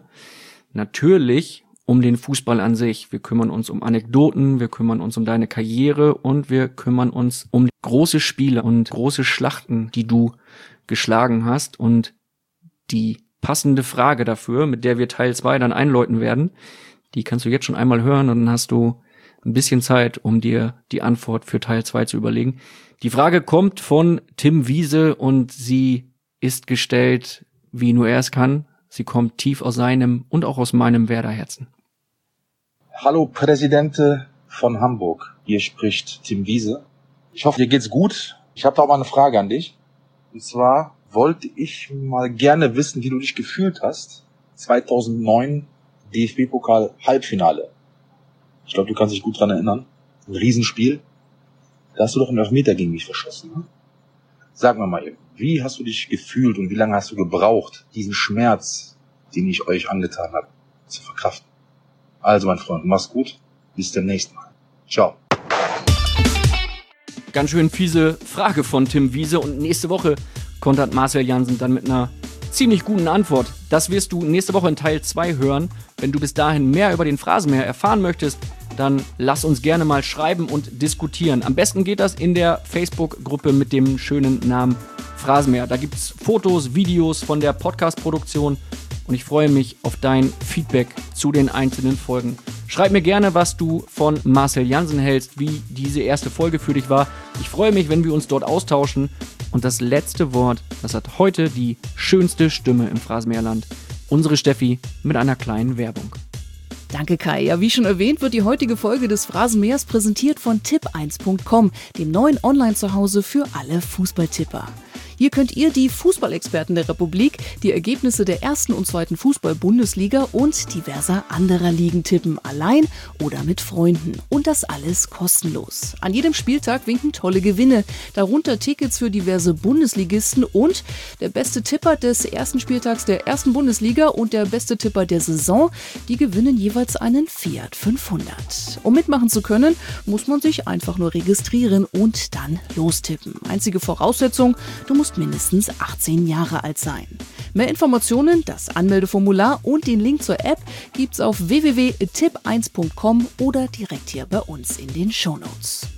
natürlich um den Fußball an sich. Wir kümmern uns um Anekdoten, wir kümmern uns um deine Karriere und wir kümmern uns um große Spiele und große Schlachten, die du geschlagen hast. Und die passende Frage dafür, mit der wir Teil zwei dann einläuten werden, die kannst du jetzt schon einmal hören und dann hast du ein bisschen Zeit, um dir die Antwort für Teil zwei zu überlegen. Die Frage kommt von Tim Wiese und sie ist gestellt, wie nur er es kann. Sie kommt tief aus seinem und auch aus meinem Werderherzen. Hallo Präsidente von Hamburg, hier spricht Tim Wiese. Ich hoffe, dir geht's gut. Ich habe da auch mal eine Frage an dich. Und zwar wollte ich mal gerne wissen, wie du dich gefühlt hast. zweitausendneun D F B-Pokal Halbfinale. Ich glaube, du kannst dich gut dran erinnern. Ein Riesenspiel. Da hast du doch einen Elfmeter gegen mich verschossen. Ne? Sag mir mal eben, wie hast du dich gefühlt und wie lange hast du gebraucht, diesen Schmerz, den ich euch angetan habe, zu verkraften. Also, mein Freund, mach's gut. Bis demnächst mal. Ciao. Ganz schön fiese Frage von Tim Wiese und nächste Woche kontert Marcel Jansen dann mit einer ziemlich guten Antwort. Das wirst du nächste Woche in Teil zwei hören. Wenn du bis dahin mehr über den Phrasenmäher erfahren möchtest, dann lass uns gerne mal schreiben und diskutieren. Am besten geht das in der Facebook-Gruppe mit dem schönen Namen Phrasenmäher. Da gibt es Fotos, Videos von der Podcast-Produktion und ich freue mich auf dein Feedback zu den einzelnen Folgen. Schreib mir gerne, was du von Marcel Jansen hältst, wie diese erste Folge für dich war. Ich freue mich, wenn wir uns dort austauschen. Und das letzte Wort, das hat heute die schönste Stimme im Phrasenmäherland. Unsere Steffi mit einer kleinen Werbung. Danke Kai. Ja, wie schon erwähnt, wird die heutige Folge des Phrasenmähers präsentiert von tipp eins punkt com, dem neuen Online-Zuhause für alle Fußballtipper. Hier könnt ihr die Fußballexperten der Republik, die Ergebnisse der ersten und zweiten Fußball-Bundesliga und diverser anderer Ligen tippen, allein oder mit Freunden. Und das alles kostenlos. An jedem Spieltag winken tolle Gewinne, darunter Tickets für diverse Bundesligisten und der beste Tipper des ersten Spieltags der ersten Bundesliga und der beste Tipper der Saison, die gewinnen jeweils einen Fiat fünfhundert. Um mitmachen zu können, muss man sich einfach nur registrieren und dann lostippen. Einzige Voraussetzung, du musst mindestens achtzehn Jahre alt sein. Mehr Informationen, das Anmeldeformular und den Link zur App gibt's auf w w w punkt tipp eins punkt com oder direkt hier bei uns in den Shownotes.